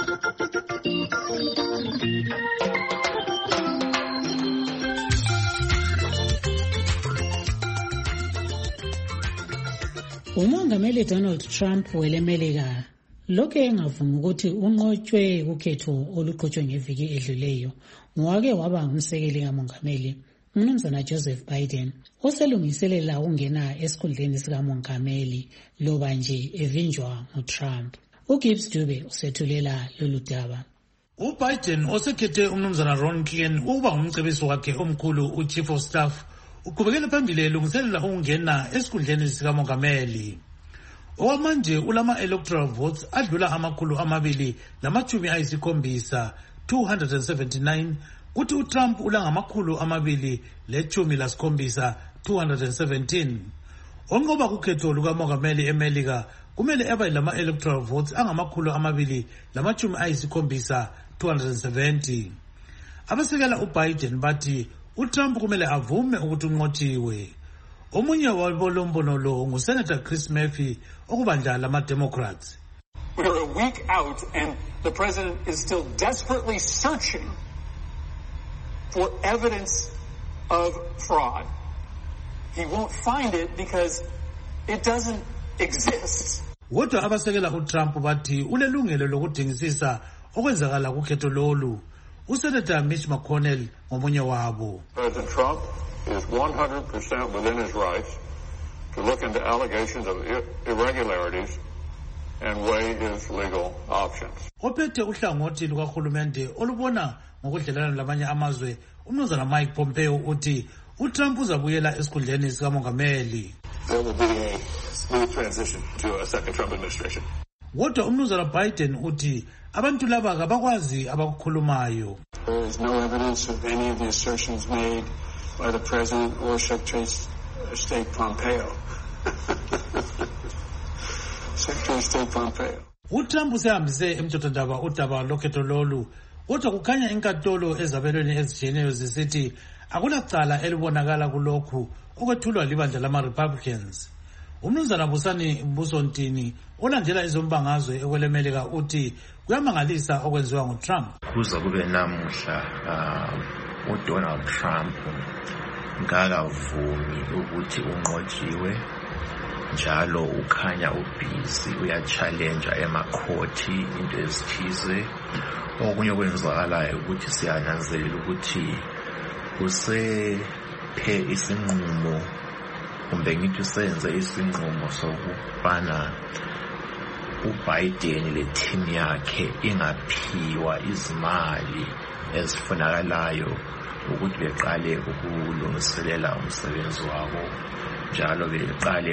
Umongameli Donald Trump welemelika lokho engavumi ukuthi unqotshwe ukhetho oluqhutshwe ngeviki edluleyo ngowake waba ngumsekeli kamongameli uMnumzana Joseph Biden oselungiselela ukungena esikhundleni sikamongameli loba nje evinjwa nguTrump. uGibbs Dube usethulela lolu daba. uBiden osekhethe uMnumzana Ron Klain ukuba ngumcebisi wakhe omkhulu uChief of Staff uqhubekela phambili elungiselela ukungena esikhundleni sikamongameli. Okwamanje ulama electoral votes adlula amakhulu amabili lamatshumi ayisikhombisa two hundred seventy-nine kuthi uTrump ulangamakhulu amabili lechumi lasikhombisa two hundred seventeen. Onqoba kukhetho lukamongameli eMelika kumele abe lama electoral votes angamakhulu amabili lamachumi ayisikhombisa two hundred seventy. Abasekela uBiden bathi uTrump kumele avume ukuthi unqotshiwe. Omunye wabolombono lo nguSenator Chris Murphy okubandla lama-Democrats. We're a week out and the president is still desperately searching for evidence of fraud. He won't find it because it doesn't exist. Kodwa abasekela uTrump bathi ulelungelo lokudingisisa okwenzakala kukhetho lolu. uSenator Mitch McConnell ngomunye wabo. President Trump is one hundred percent within his rights to look into allegations of irregularities and weigh his legal options. Ophethe uhlangothi lukahulumende olubona ngokudlelana lamanye amazwe uMnumzana Mike Pompeo uthi uTrump uzabuyela esikhundleni sikamongameli. There will be a smooth transition to a second Trump administration. Kodwa uMnumzana Biden uthi abantu laba kabakwazi abakukhulumayo. There is no evidence of any of the assertions made by the President or Secretary of State Pompeo. Secretary of State Pompeo. uTrump usehambise emthethwandaba udaba lokhetho lolu kodwa kukhanya inkantolo ezabelweni ezijiyeneyo zisithi akulacala elibonakala kulokhu okwethulwa libandla lama-Republicans. Umnumzana Busani Mbusontini olandela izombangazwe ekwelemelika uthi kuyamangalisa okwenziwa nguTrump. Kuza kube namuhla uh, uDonald Trump ngakavumi ukuthi unqotshiwe, njalo ukhanya ubhizi uyachallenge emakhoti into ezithize. Okunye okwenzakalayo ukuthi siyananzelela ukuthi usephe isinqumo kumbe ngithi senze isinqumo sokubana uBiden le team yakhe ingaphiwa izimali ezifunakalayo ukuthi beqale ukulungiselela umsebenzi wabo, njalo beqale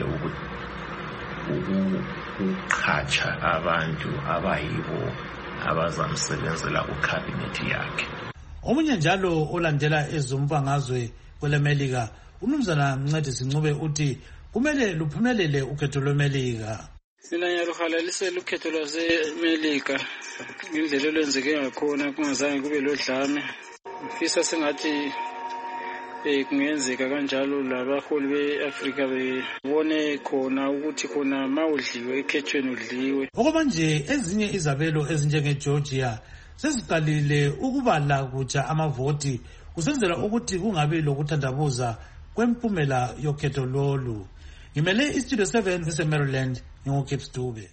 ukuqhatsha abantu abayibo abazamsebenzela kucabinet yakhe. Omunye njalo olandela ezombangazwe kwelemelika uMnumzana Mncedisi Ncube uthi kumele luphumelele ukhetho lwemelika. Sina ngiyaluhalalisela ukhetho lwasemelika ngendlela olwenzeke ngakhona, kungazange kube lodlame. Ngifisa sengathi eh kungenzeka kanjalo labaholi beAfrika bebone khona ukuthi khona mawudliwe ekhethweni udliwe. Okwamanje ezinye izabelo ezinjenge Georgia seziqalile ukubala kutsha amavoti kusenzela ukuthi kungabi lokuthandabuza kwempumela yokhetho lolu. Ngimele iStudio seven eseMaryland ngoKips Dube.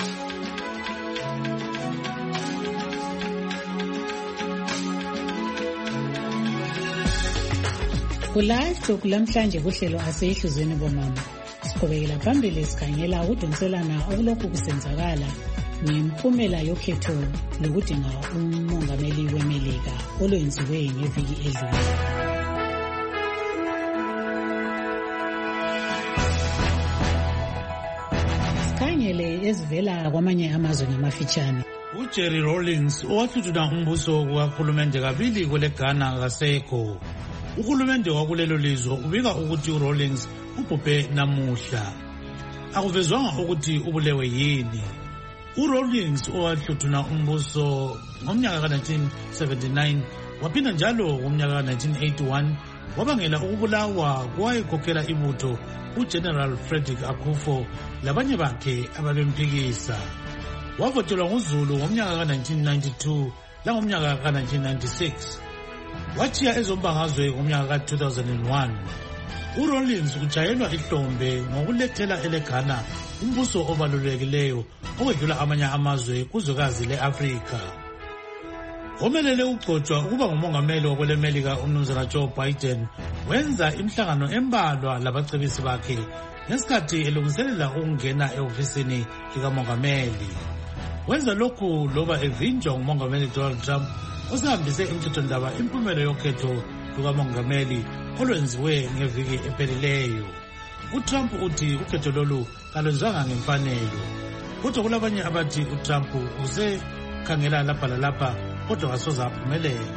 Kulive talk lamhlanje kuhlelo aseyihluzweni bomama. Siqhubekela phambili sikhangela ukudonselana okulokhu kusenzakala ngempumela yokhetho lokudinga umongameli wemelika olwenziwe ngeviki edlule. Sikhangele ezivela kwamanye amazwe ngamafitshane. uJerry Rawlings owahluthuna umbuso kakhulumende kabili kwele Ghana kasekho. Uhulumende wakulelo lizwe ubika ukuthi uRawlings ubhubhe namuhla. Akuvezwanga ukuthi ubulewe yini. uRawlings owahluthuna umbuso ngomnyaka ka nineteen seventy-nine waphinda njalo ngomnyaka ka nineteen eighty-one wabangela ukubulawa kwayekhokhela ibutho uGeneral Frederick Akufo labanye bakhe ababemphikisa. Wavotelwa nguZulu ngomnyaka ka nineteen ninety-two langomnyaka ka nineteen ninety-six. Wachiya ezombangazwe ngomnyaka ka two thousand one. uRawlings ujayelwa ihlombe ngokulethela eleGhana umbuso obalulekileyo okwedlula amanye amazwe kuzwekazi leAfrika. Omelele ugcotshwa ukuba ngumongameli wakwelemelika uMnumzana Joe Biden wenza imihlangano embalwa labacebisi bakhe ngesikhathi elungiselela ukungena ehofisini likamongameli. Wenza lokhu loba evinjwa ngumongameli Donald Trump osahambise imthethondaba impumelo yokhetho lukamongameli olwenziwe ngeviki ephelileyo. uTrump uthi ukhetho lolu kalwenzwanga ngemfanelo, kodwa kulabanye abathi uTrump usekhangela lapha lalapha kodwa kasoze aphumelele.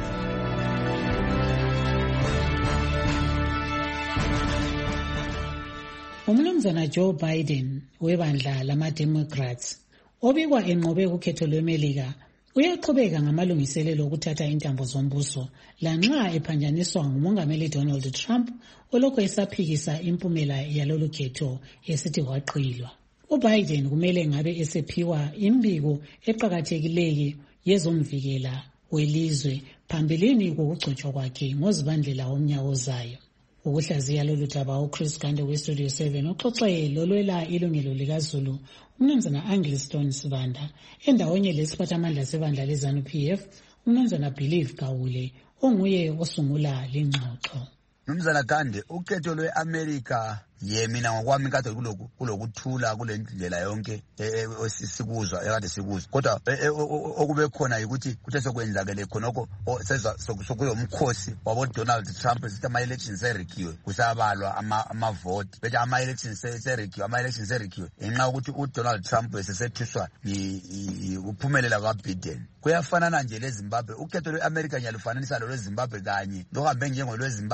Umnumzana Joe Biden webandla lama-Democrats obikwa enqobe ukhetho lwemelika uyaqhubeka ngamalungiselelo okuthatha intambo zombuso lanxa ephanjaniswa ngumongameli Donald Trump olokhu esaphikisa impumela yalolu khetho esithi waqilwa. uBiden kumele ngabe esephiwa imbiko eqhakathekileyo yezomvikela welizwe phambilini kokugcotshwa kwakhe ngozibandlela womnyaka ozayo. Ukuhlaziya lolu daba uChris Gande weStudio seven uxoxe lolwela ilungelo likaZulu uMnumzana Angliston Sibanda endawonye lesiphathamandla sebandla leZANU-P F uMnumzana Believe Gawule onguye osungula lengxoxo. Mnumzana Gande, ukhetho lweAmerica ye mina ngokwami kade kuloku kulokuthula kule ndlela yonke esikuzwa ekade sikuzwa, kodwa okube khona ukuthi kuthe sokwenzakele khonoko sezwa sokuyomkhosi wabo Donald Trump sithi ama elections erigiwe kusabalwa ama vote bethe ama elections erigiwe ama elections erigiwe enxa ukuthi uDonald Trump esesethuswa uphumelela kwaBiden. Kuyafanana nje leZimbabwe, ukhetho lweAmerica nyalufananisa lo lweZimbabwe kanye lohambe njengolweZimbabwe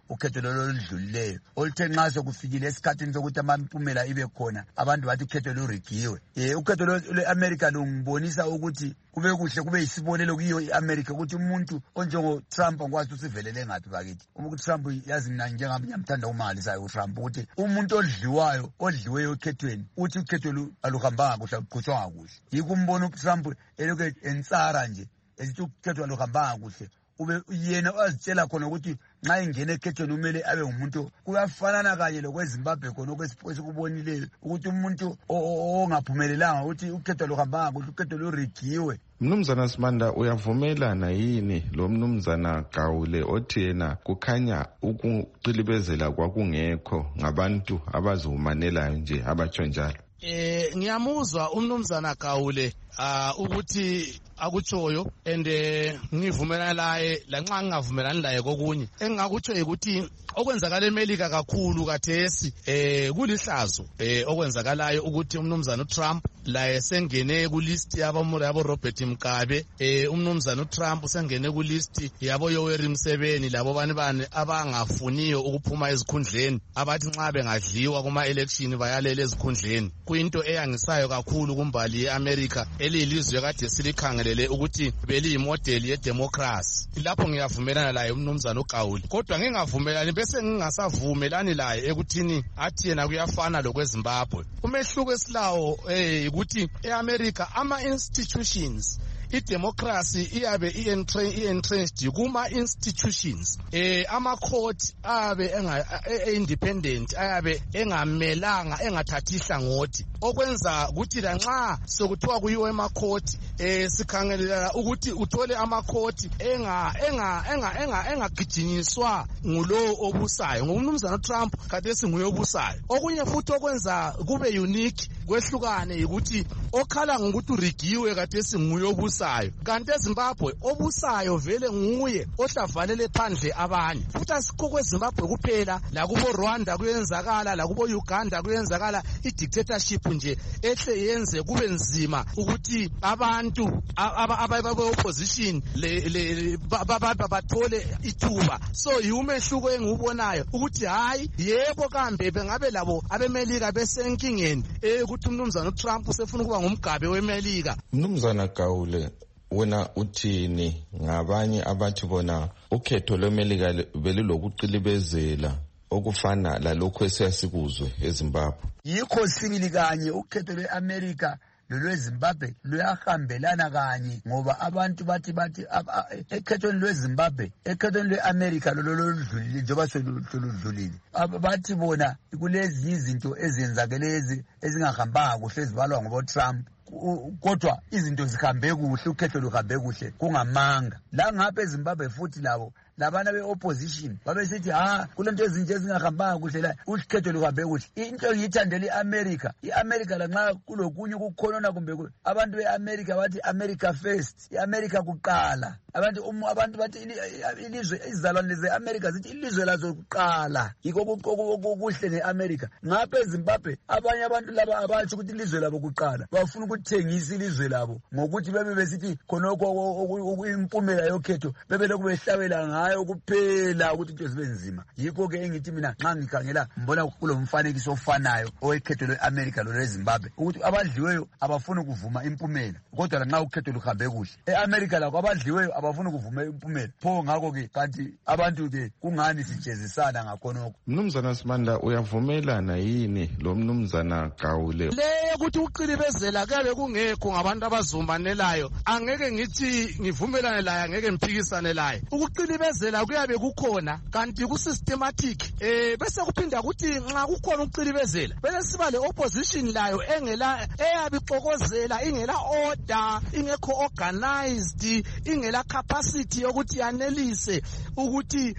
ukhetho lolo oludlulileyo oluthe nxa sokufikile esikhathini sokuthi amampumela ibe khona abantu bathi ukhetho lurigiwe. um ukhetho lwe-amerika lungibonisa ukuthi kube kuhle kube yisibonelo kiyo i-amerika ukuthi umuntu onjengo-trump angikwazi usivelele ngaphi bakithi. uTrump yazi mina njengami ngiyamthanda umangalisayo uTrump ukuthi umuntu odliwayo odliweyo ekhethweni uthi ukhetho aluhambanga kuhle aluqhutshwanga kuhle. yikho umbona uTrump elokhu ensara nje esithi ukhetho aluhambanga kuhle ube yena wazitshela khona ukuthi nxa ingene ekhethweni umele abe ngumuntu. kuyafanana kanye lokweZimbabwe khona okwesikubonileyo ukuthi umuntu ongaphumelelanga ukuthi ukhetho aluhambanga kuhle ukhetho lurigiwe. Mnumzana Simanda, uyavumelana yini lo mnumzana Gawule othi yena kukhanya ukuqilibezela kwakungekho ngabantu abazihumanelayo nje abatsho njalo? Eh ngiyamuzwa umnumzana Gawule uh, ukuthi akutshoyo and ngivumelana laye lanxa ngingavumelani laye kokunye. Engakutsho ukuthi okwenzakala eMelika kakhulu kathesi eh kulihlazo eh okwenzakalayo ukuthi umnumzana uTrump laye sengene ku list yabamuri yabo Robert Mugabe, eh umnumzana uTrump sengene ku list yabo Yoweri Museveni, labo bani bani abangafuniyo ukuphuma ezikhundleni abathi nxa bengadliwa kuma election bayalele ezikhundleni. Kuyinto eyangisayo kakhulu kumbali yeAmerica eliyilizwe kade silikhangelele ukuthi beliyimodeli yedemocracy. Lapho ngiyavumelana laye umnumzana uGawule, kodwa ngingavumelani bese ngingasavumelani laye ekuthini athi yena kuyafana lokweZimbabwe. Umehluko esilawo eh ukuthi eAmerica ama institutions idemocracy iyabe i-entrenched kuma institutions. eh ama court abe independent ayabe engamelanga engathathi hlangothi, okwenza ukuthi lanxa sokuthiwa kuyiwe ema court eh sikhangelela ukuthi uthole ama court enga enga enga enga engagijinyiswa ngulo obusayo. Ngumnumzana Trump kade singuye obusayo. Okunye futhi okwenza kube unique kwehlukane ukuthi okhala ngokuthi urigiwe kade singuye obusayo, kanti eZimbabwe obusayo vele nguye ohlavalele phandle abanye. Futhi asikho kweZimbabwe kuphela, la kubo Rwanda kuyenzakala, la kubo Uganda kuyenzakala i-dictatorship nje ehle yenze kube nzima ukuthi abantu ababe opposition le bathole ithuba. So yumehluko engiubonayo ukuthi hayi yebo kambe bengabe labo abemelika besenkingeni eh ukuthi umnumzana uTrump usefuna ukuba ngumgabe wemelika. Mnumzana Gawule, wena uthini ngabanye abathi bona ukhetho lwemelika belilokuqilibezela okufana lalokho esiyasikuzwe eZimbabwe? Yikho sibili kanye ukhetho lweAmerica lolweZimbabwe luyahambelana kanye ngoba abantu bathi bathi ekhethweni lweZimbabwe ekhethweni lweAmerica loludlulile njengoba seludlulile bathi bona kulezi izinto ezenzakelezi ezingahambanga kuhle ezibalwa ngoba Trump, kodwa izinto zihambe kuhle, ukhetho luhambe kuhle kungamanga. La ngapha eZimbabwe futhi labo labana be-opposition babesithi ha kulento ezinje ezingahambanga kuhle la ukhetho luhambe kuhle. Into ngiyithandela i-America, i-America lanxa kulokunye ukukhonona kumbe abantu be-America bathi America first, i-America kuqala. Abantu um, abantu bathi ilizwe izalwane ze-America zithi ilizwe lazo kuqala. Yikho kuhle ne-America. Ngapha eZimbabwe abanye abantu laba abathi ukuthi ilizwe labo kuqala bafuna ukuthengisa ilizwe labo ngokuthi bebe besithi khonokho impumela yokhetho bebe lokhu behlabela ngayo kuphela ukuthi into zibe nzima. Yikho ke engithi mina nxa ngikhangela mbona kulomfanekiso ofanayo owekhetho lweAmerica lolweZimbabwe ukuthi abadliweyo abafuni kuvuma impumela, kodwa lanxa ukhetho luhambe kuhle eAmerica lakho abadliweyo abafuni kuvuma impumela. Pho ngakho ke kanti abantu ke kungani sijezisana ngakhonokho? Mnumzana Simanda, uyavumelana yini lo mnumzana Gawule le ukuthi uqilibezela kabe kungekho ngabantu abazumanelayo? Angeke ngithi ngivumelane laye, angeke ngiphikisane laye. Ukuqilibezela kuyabe kukhona kanti ku systematic eh bese kuphinda ukuthi nxa kukhona uqilibezela bese siba le opposition layo engela eyabixokozela, ingela order, ingekho organized, ingela capacity yokuthi yanelise ukuthi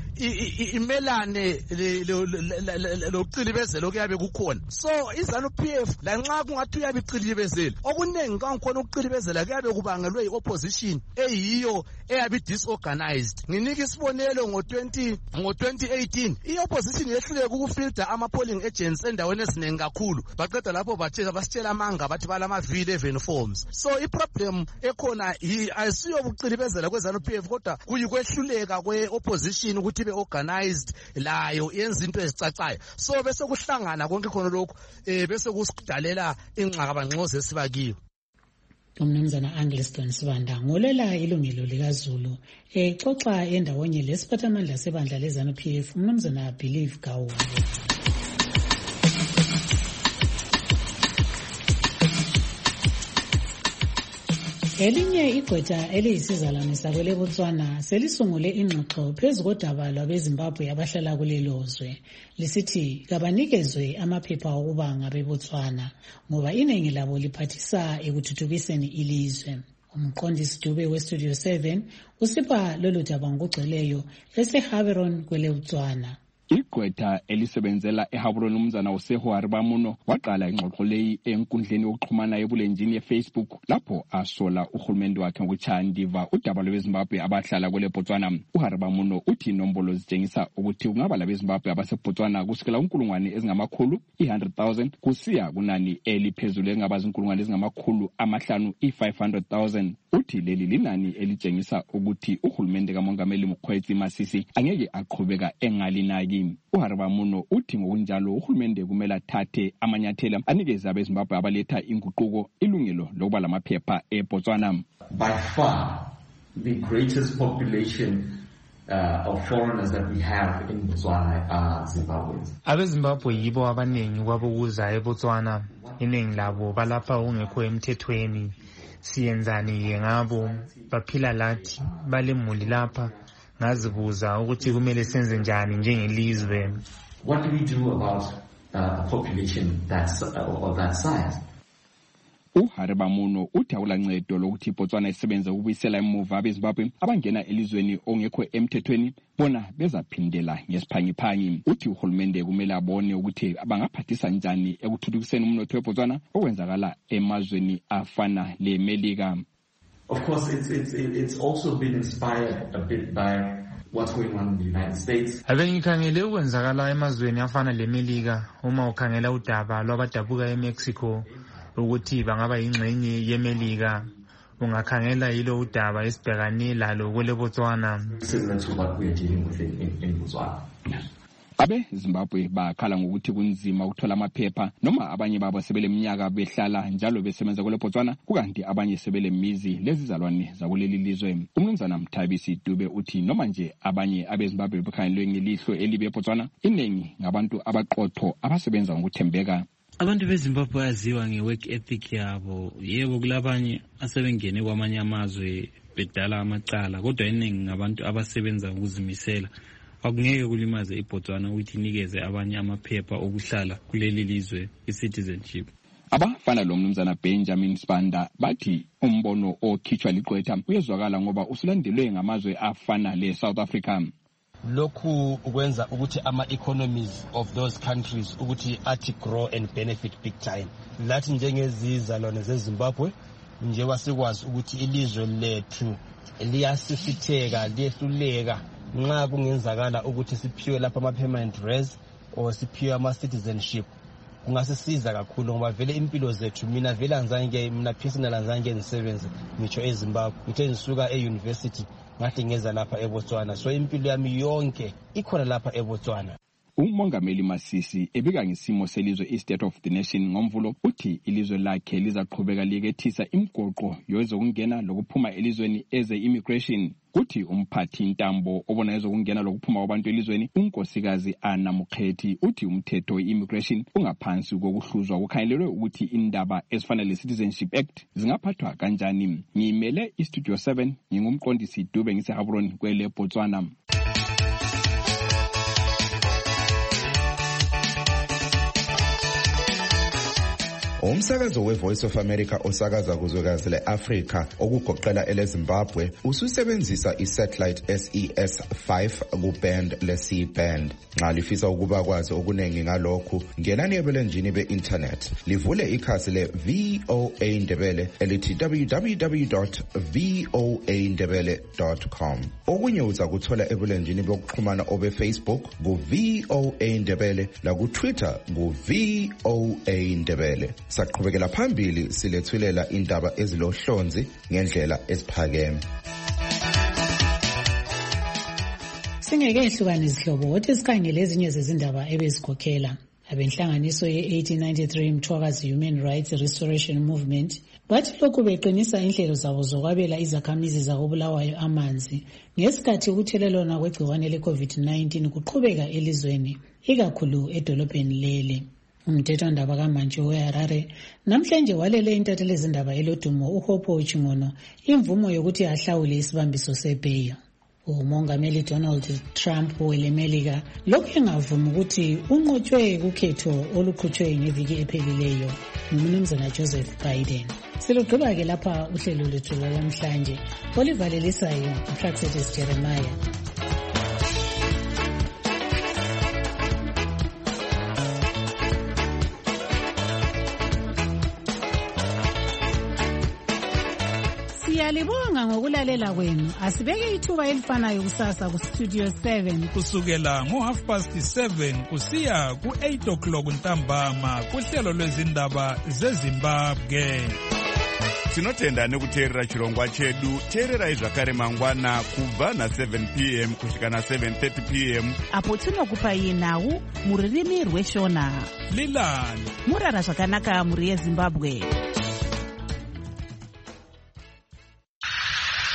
imelane loqilibezelo kuyabe kukhona. So iZANU-P F lanxa kungathi uyabiqilibezela okunengi kangikhona ukuqilibezela kuyabe kubangelwe i-opposition eyiyo eyabi disorganized. Nginika isibonelo isibonelo ngo twenty ngo twenty eighteen i-opposition yehluleke ukufilter ama-polling agents endaweni eziningi kakhulu, baqeda lapho batshela basitshela amanga bathi balama-V eleven forms. So iproblem ekhona ayisiyo buqilibezela kwe-ZANU-P F kodwa kuyikwehluleka kwe-opposition ukuthi be-organized layo yenza into ezicacayo. So bese kuhlangana konke khona lokhu um bese kusidalela ingxabangxozi esibakiyo. Umnumzana Angliston Sibanda ngolela ilungelo likaZulu exoxa endawonye lesiphathamandla sebandla leZANU-P F umnumzana Believe Gawu. Elinye igqwetha eliyisizalwane sakwele Botswana selisungule ingxoxo phezu kodaba lwabeZimbabwe abahlala kulelo zwe lisithi kabanikezwe amaphepha okuba ngabeBotswana ngoba iningi labo liphathisa ekuthuthukiseni ilizwe. Umqondisi Dube weStudio seven usipha lolu daba ngokugcweleyo eseHaveron kwele Botswana. Igqwetha elisebenzela eHaveron umnumzana uSeho Haribamuno waqala ingxoxo leyi enkundleni yokuxhumana ebulenjini yeFacebook lapho asola uhulumende wakhe ngokuchaya ndiva udaba lweZimbabwe abahlala kwele Botswana. uHaribamuno uthi inombolo zitshengisa ukuthi kungaba labeZimbabwe abaseBotswana kusukela unkulungwane ezingamakhulu i-one hundred thousand kusiya kunani eliphezulu engaba zinkulungwane ezingamakhulu amahlanu i-five hundred thousand. Uthi leli linani elitshengisa ukuthi uhulumende kaMongameli Mokgweetsi Masisi angeke aqhubeka engalinaki. uHaribamuno uthi ngokunjalo uhulumende kumele athathe amanyathelo anikeze abeZimbabwe abaletha inguquko ilungelo lokuba lamaphepha eBotswana. By far the greatest population uh, of foreigners that we have in Botswana are Zimbabweans. abeZimbabwe yibo abanengi kwabokuza eBotswana, iningi labo balapha ungekho emthethweni. Siyenzani ngabo baphila lathi balemuli lapha ngazibuza ukuthi kumele senze njani njengelizwe. What do we do about uh, a population that's uh, of that size? uHaribamuno uthi awulancedo lokuthi iBotswana isebenza ukubuyisela emuva abeZimbabwe abangena elizweni ongekho emthethweni bona bezaphindela ngesiphangiphangi. Uthi uhulumende kumele abone ukuthi bangaphathisa njani ekuthuthukiseni umnotho weBotswana okwenzakala emazweni afana leMelika. Of course, it's, it's, it's also been inspired a bit by what's going on in the United States. Abengikhangele ukwenzakala emazweni afana leMelika uma ukhangela udaba lwabadabuka eMexico ukuthi bangaba yingxenye yeMelika, ungakhangela yilo udaba esibhekane lalo kwele Botswana. Similar to what we are dealing with in, in, in Botswana. Abe Zimbabwe bakhala ngokuthi kunzima ukuthola amaphepha noma abanye babo sebeleminyaka behlala njalo besebenza kwele Botswana kukanti abanye sebelemizi lezizalwane zakuleli lizwe. Umnumzana Mthabisi Dube uthi noma nje abanye abeZimbabwe bekhangelwe ngelihlo elibe eBotswana iningi ngabantu abaqotho abasebenza ngokuthembeka. Abantu beZimbabwe bayaziwa ngework ethic yabo. Yebo kulabanye asebengene kwamanye amazwe bedala amacala kodwa iningi ngabantu abasebenza ukuzimisela. Akungeke kulimaze iBotswana ukuthi inikeze abanye amaphepha okuhlala kuleli lizwe i-citizenship. Abafana lo mnumzana Benjamin Sibanda bathi umbono okhitshwa ligqwetha uyezwakala ngoba usulandelwe ngamazwe afana le-South Africa. Lokhu ukwenza ukuthi ama-economies of those countries ukuthi athi grow and benefit big time. Lathi njengezizalwane zeZimbabwe njengoba sikwazi ukuthi ilizwe lethu liyasifitheka liyehluleka nxa kungenzakala ukuthi siphiwe lapha ama-permanent res or siphiwe ama-citizenship kungasisiza kakhulu ngoba vele impilo zethu mina vele anzange mina personal anzange ngisebenze ngitsho eZimbabwe ngithe ngisuka e-university ngathi ngeza lapha eBotswana so impilo yami yonke ikhona lapha eBotswana. Umongameli Masisi ebika ngesimo selizwe i-State of the Nation ngomvulo uthi ilizwe lakhe lizaqhubeka likethisa imigoqo yezokungena lokuphuma elizweni eze immigration. Kuthi umphathi intambo obona ezokungena lokuphuma kwabantu elizweni unkosikazi Anna Mukhethi uthi umthetho we-immigration ungaphansi kokuhluzwa kukhangelelwe ukuthi indaba ezifana le-Citizenship Act zingaphathwa kanjani. Ngimele iStudio seven ngingumqondisi Dube ngiseHaveron kwele Botswana. Umsakazo we-Voice of America osakaza kuzwekazi le-Afrika okugoqela ele-Zimbabwe ususebenzisa i-satellite S E S five ku-band le-C band. Nxa lifisa ukuba kwazi okuningi ngalokhu, ngenani ebulenjini be-internet livule ikhasi le-V O A Ndebele elithi w w w dot v o a ndebele dot com. Okunye uza kuthola ebulenjini bokuxhumana obe-Facebook ku-V O A Ndebele laku-Twitter ku-V O A Ndebele. Saqhubekela phambili silethulela indaba ezilohlonzi ngendlela esiphakeme. Singeke ihlukane izihlobo wothi sikhangele ezinye zezindaba ebezikhokhela. Abenhlanganiso ye-eighteen ninety-three Mthwakazi Human Rights Restoration Movement bathi lokhu beqinisa inhlelo zabo zokwabela izakhamizi zakoBulawayo amanzi ngesikhathi ukuthelelwana kwegciwane le-COVID nineteen kuqhubeka elizweni, ikakhulu edolobheni leli. Umthethwandaba kaMantshi weHarare namhlanje walele intatheli zindaba elodumo uHopho Chingono imvumo yokuthi ahlawule isibambiso sebheya. uMongameli Donald Trump welemelika lokhu engavuma ukuthi unqotshwe kukhetho oluqhutshwe ngeviki ephelileyo ngumnumzana Joseph Biden. Silugqiba ke lapha uhlelo lwethu lwamhlanje olivalelisayo uPraxetis Jeremiah. Siyalibonga ngokulalela kwenu. Asibeke ithuba elifanayo kusasa ku Studio seven kusukela ngo half past seven kusiya ku eight o'clock ntambama kuhlelo lwezindaba zeZimbabwe. Tinotenda nekuteerera chirongwa chedu. Teererai zvakare mangwana kubva na seven p m kusvika na seven thirty p m apo tinokupai nhau mururimi rweshona. Lilani murara zvakanaka muri yeZimbabwe.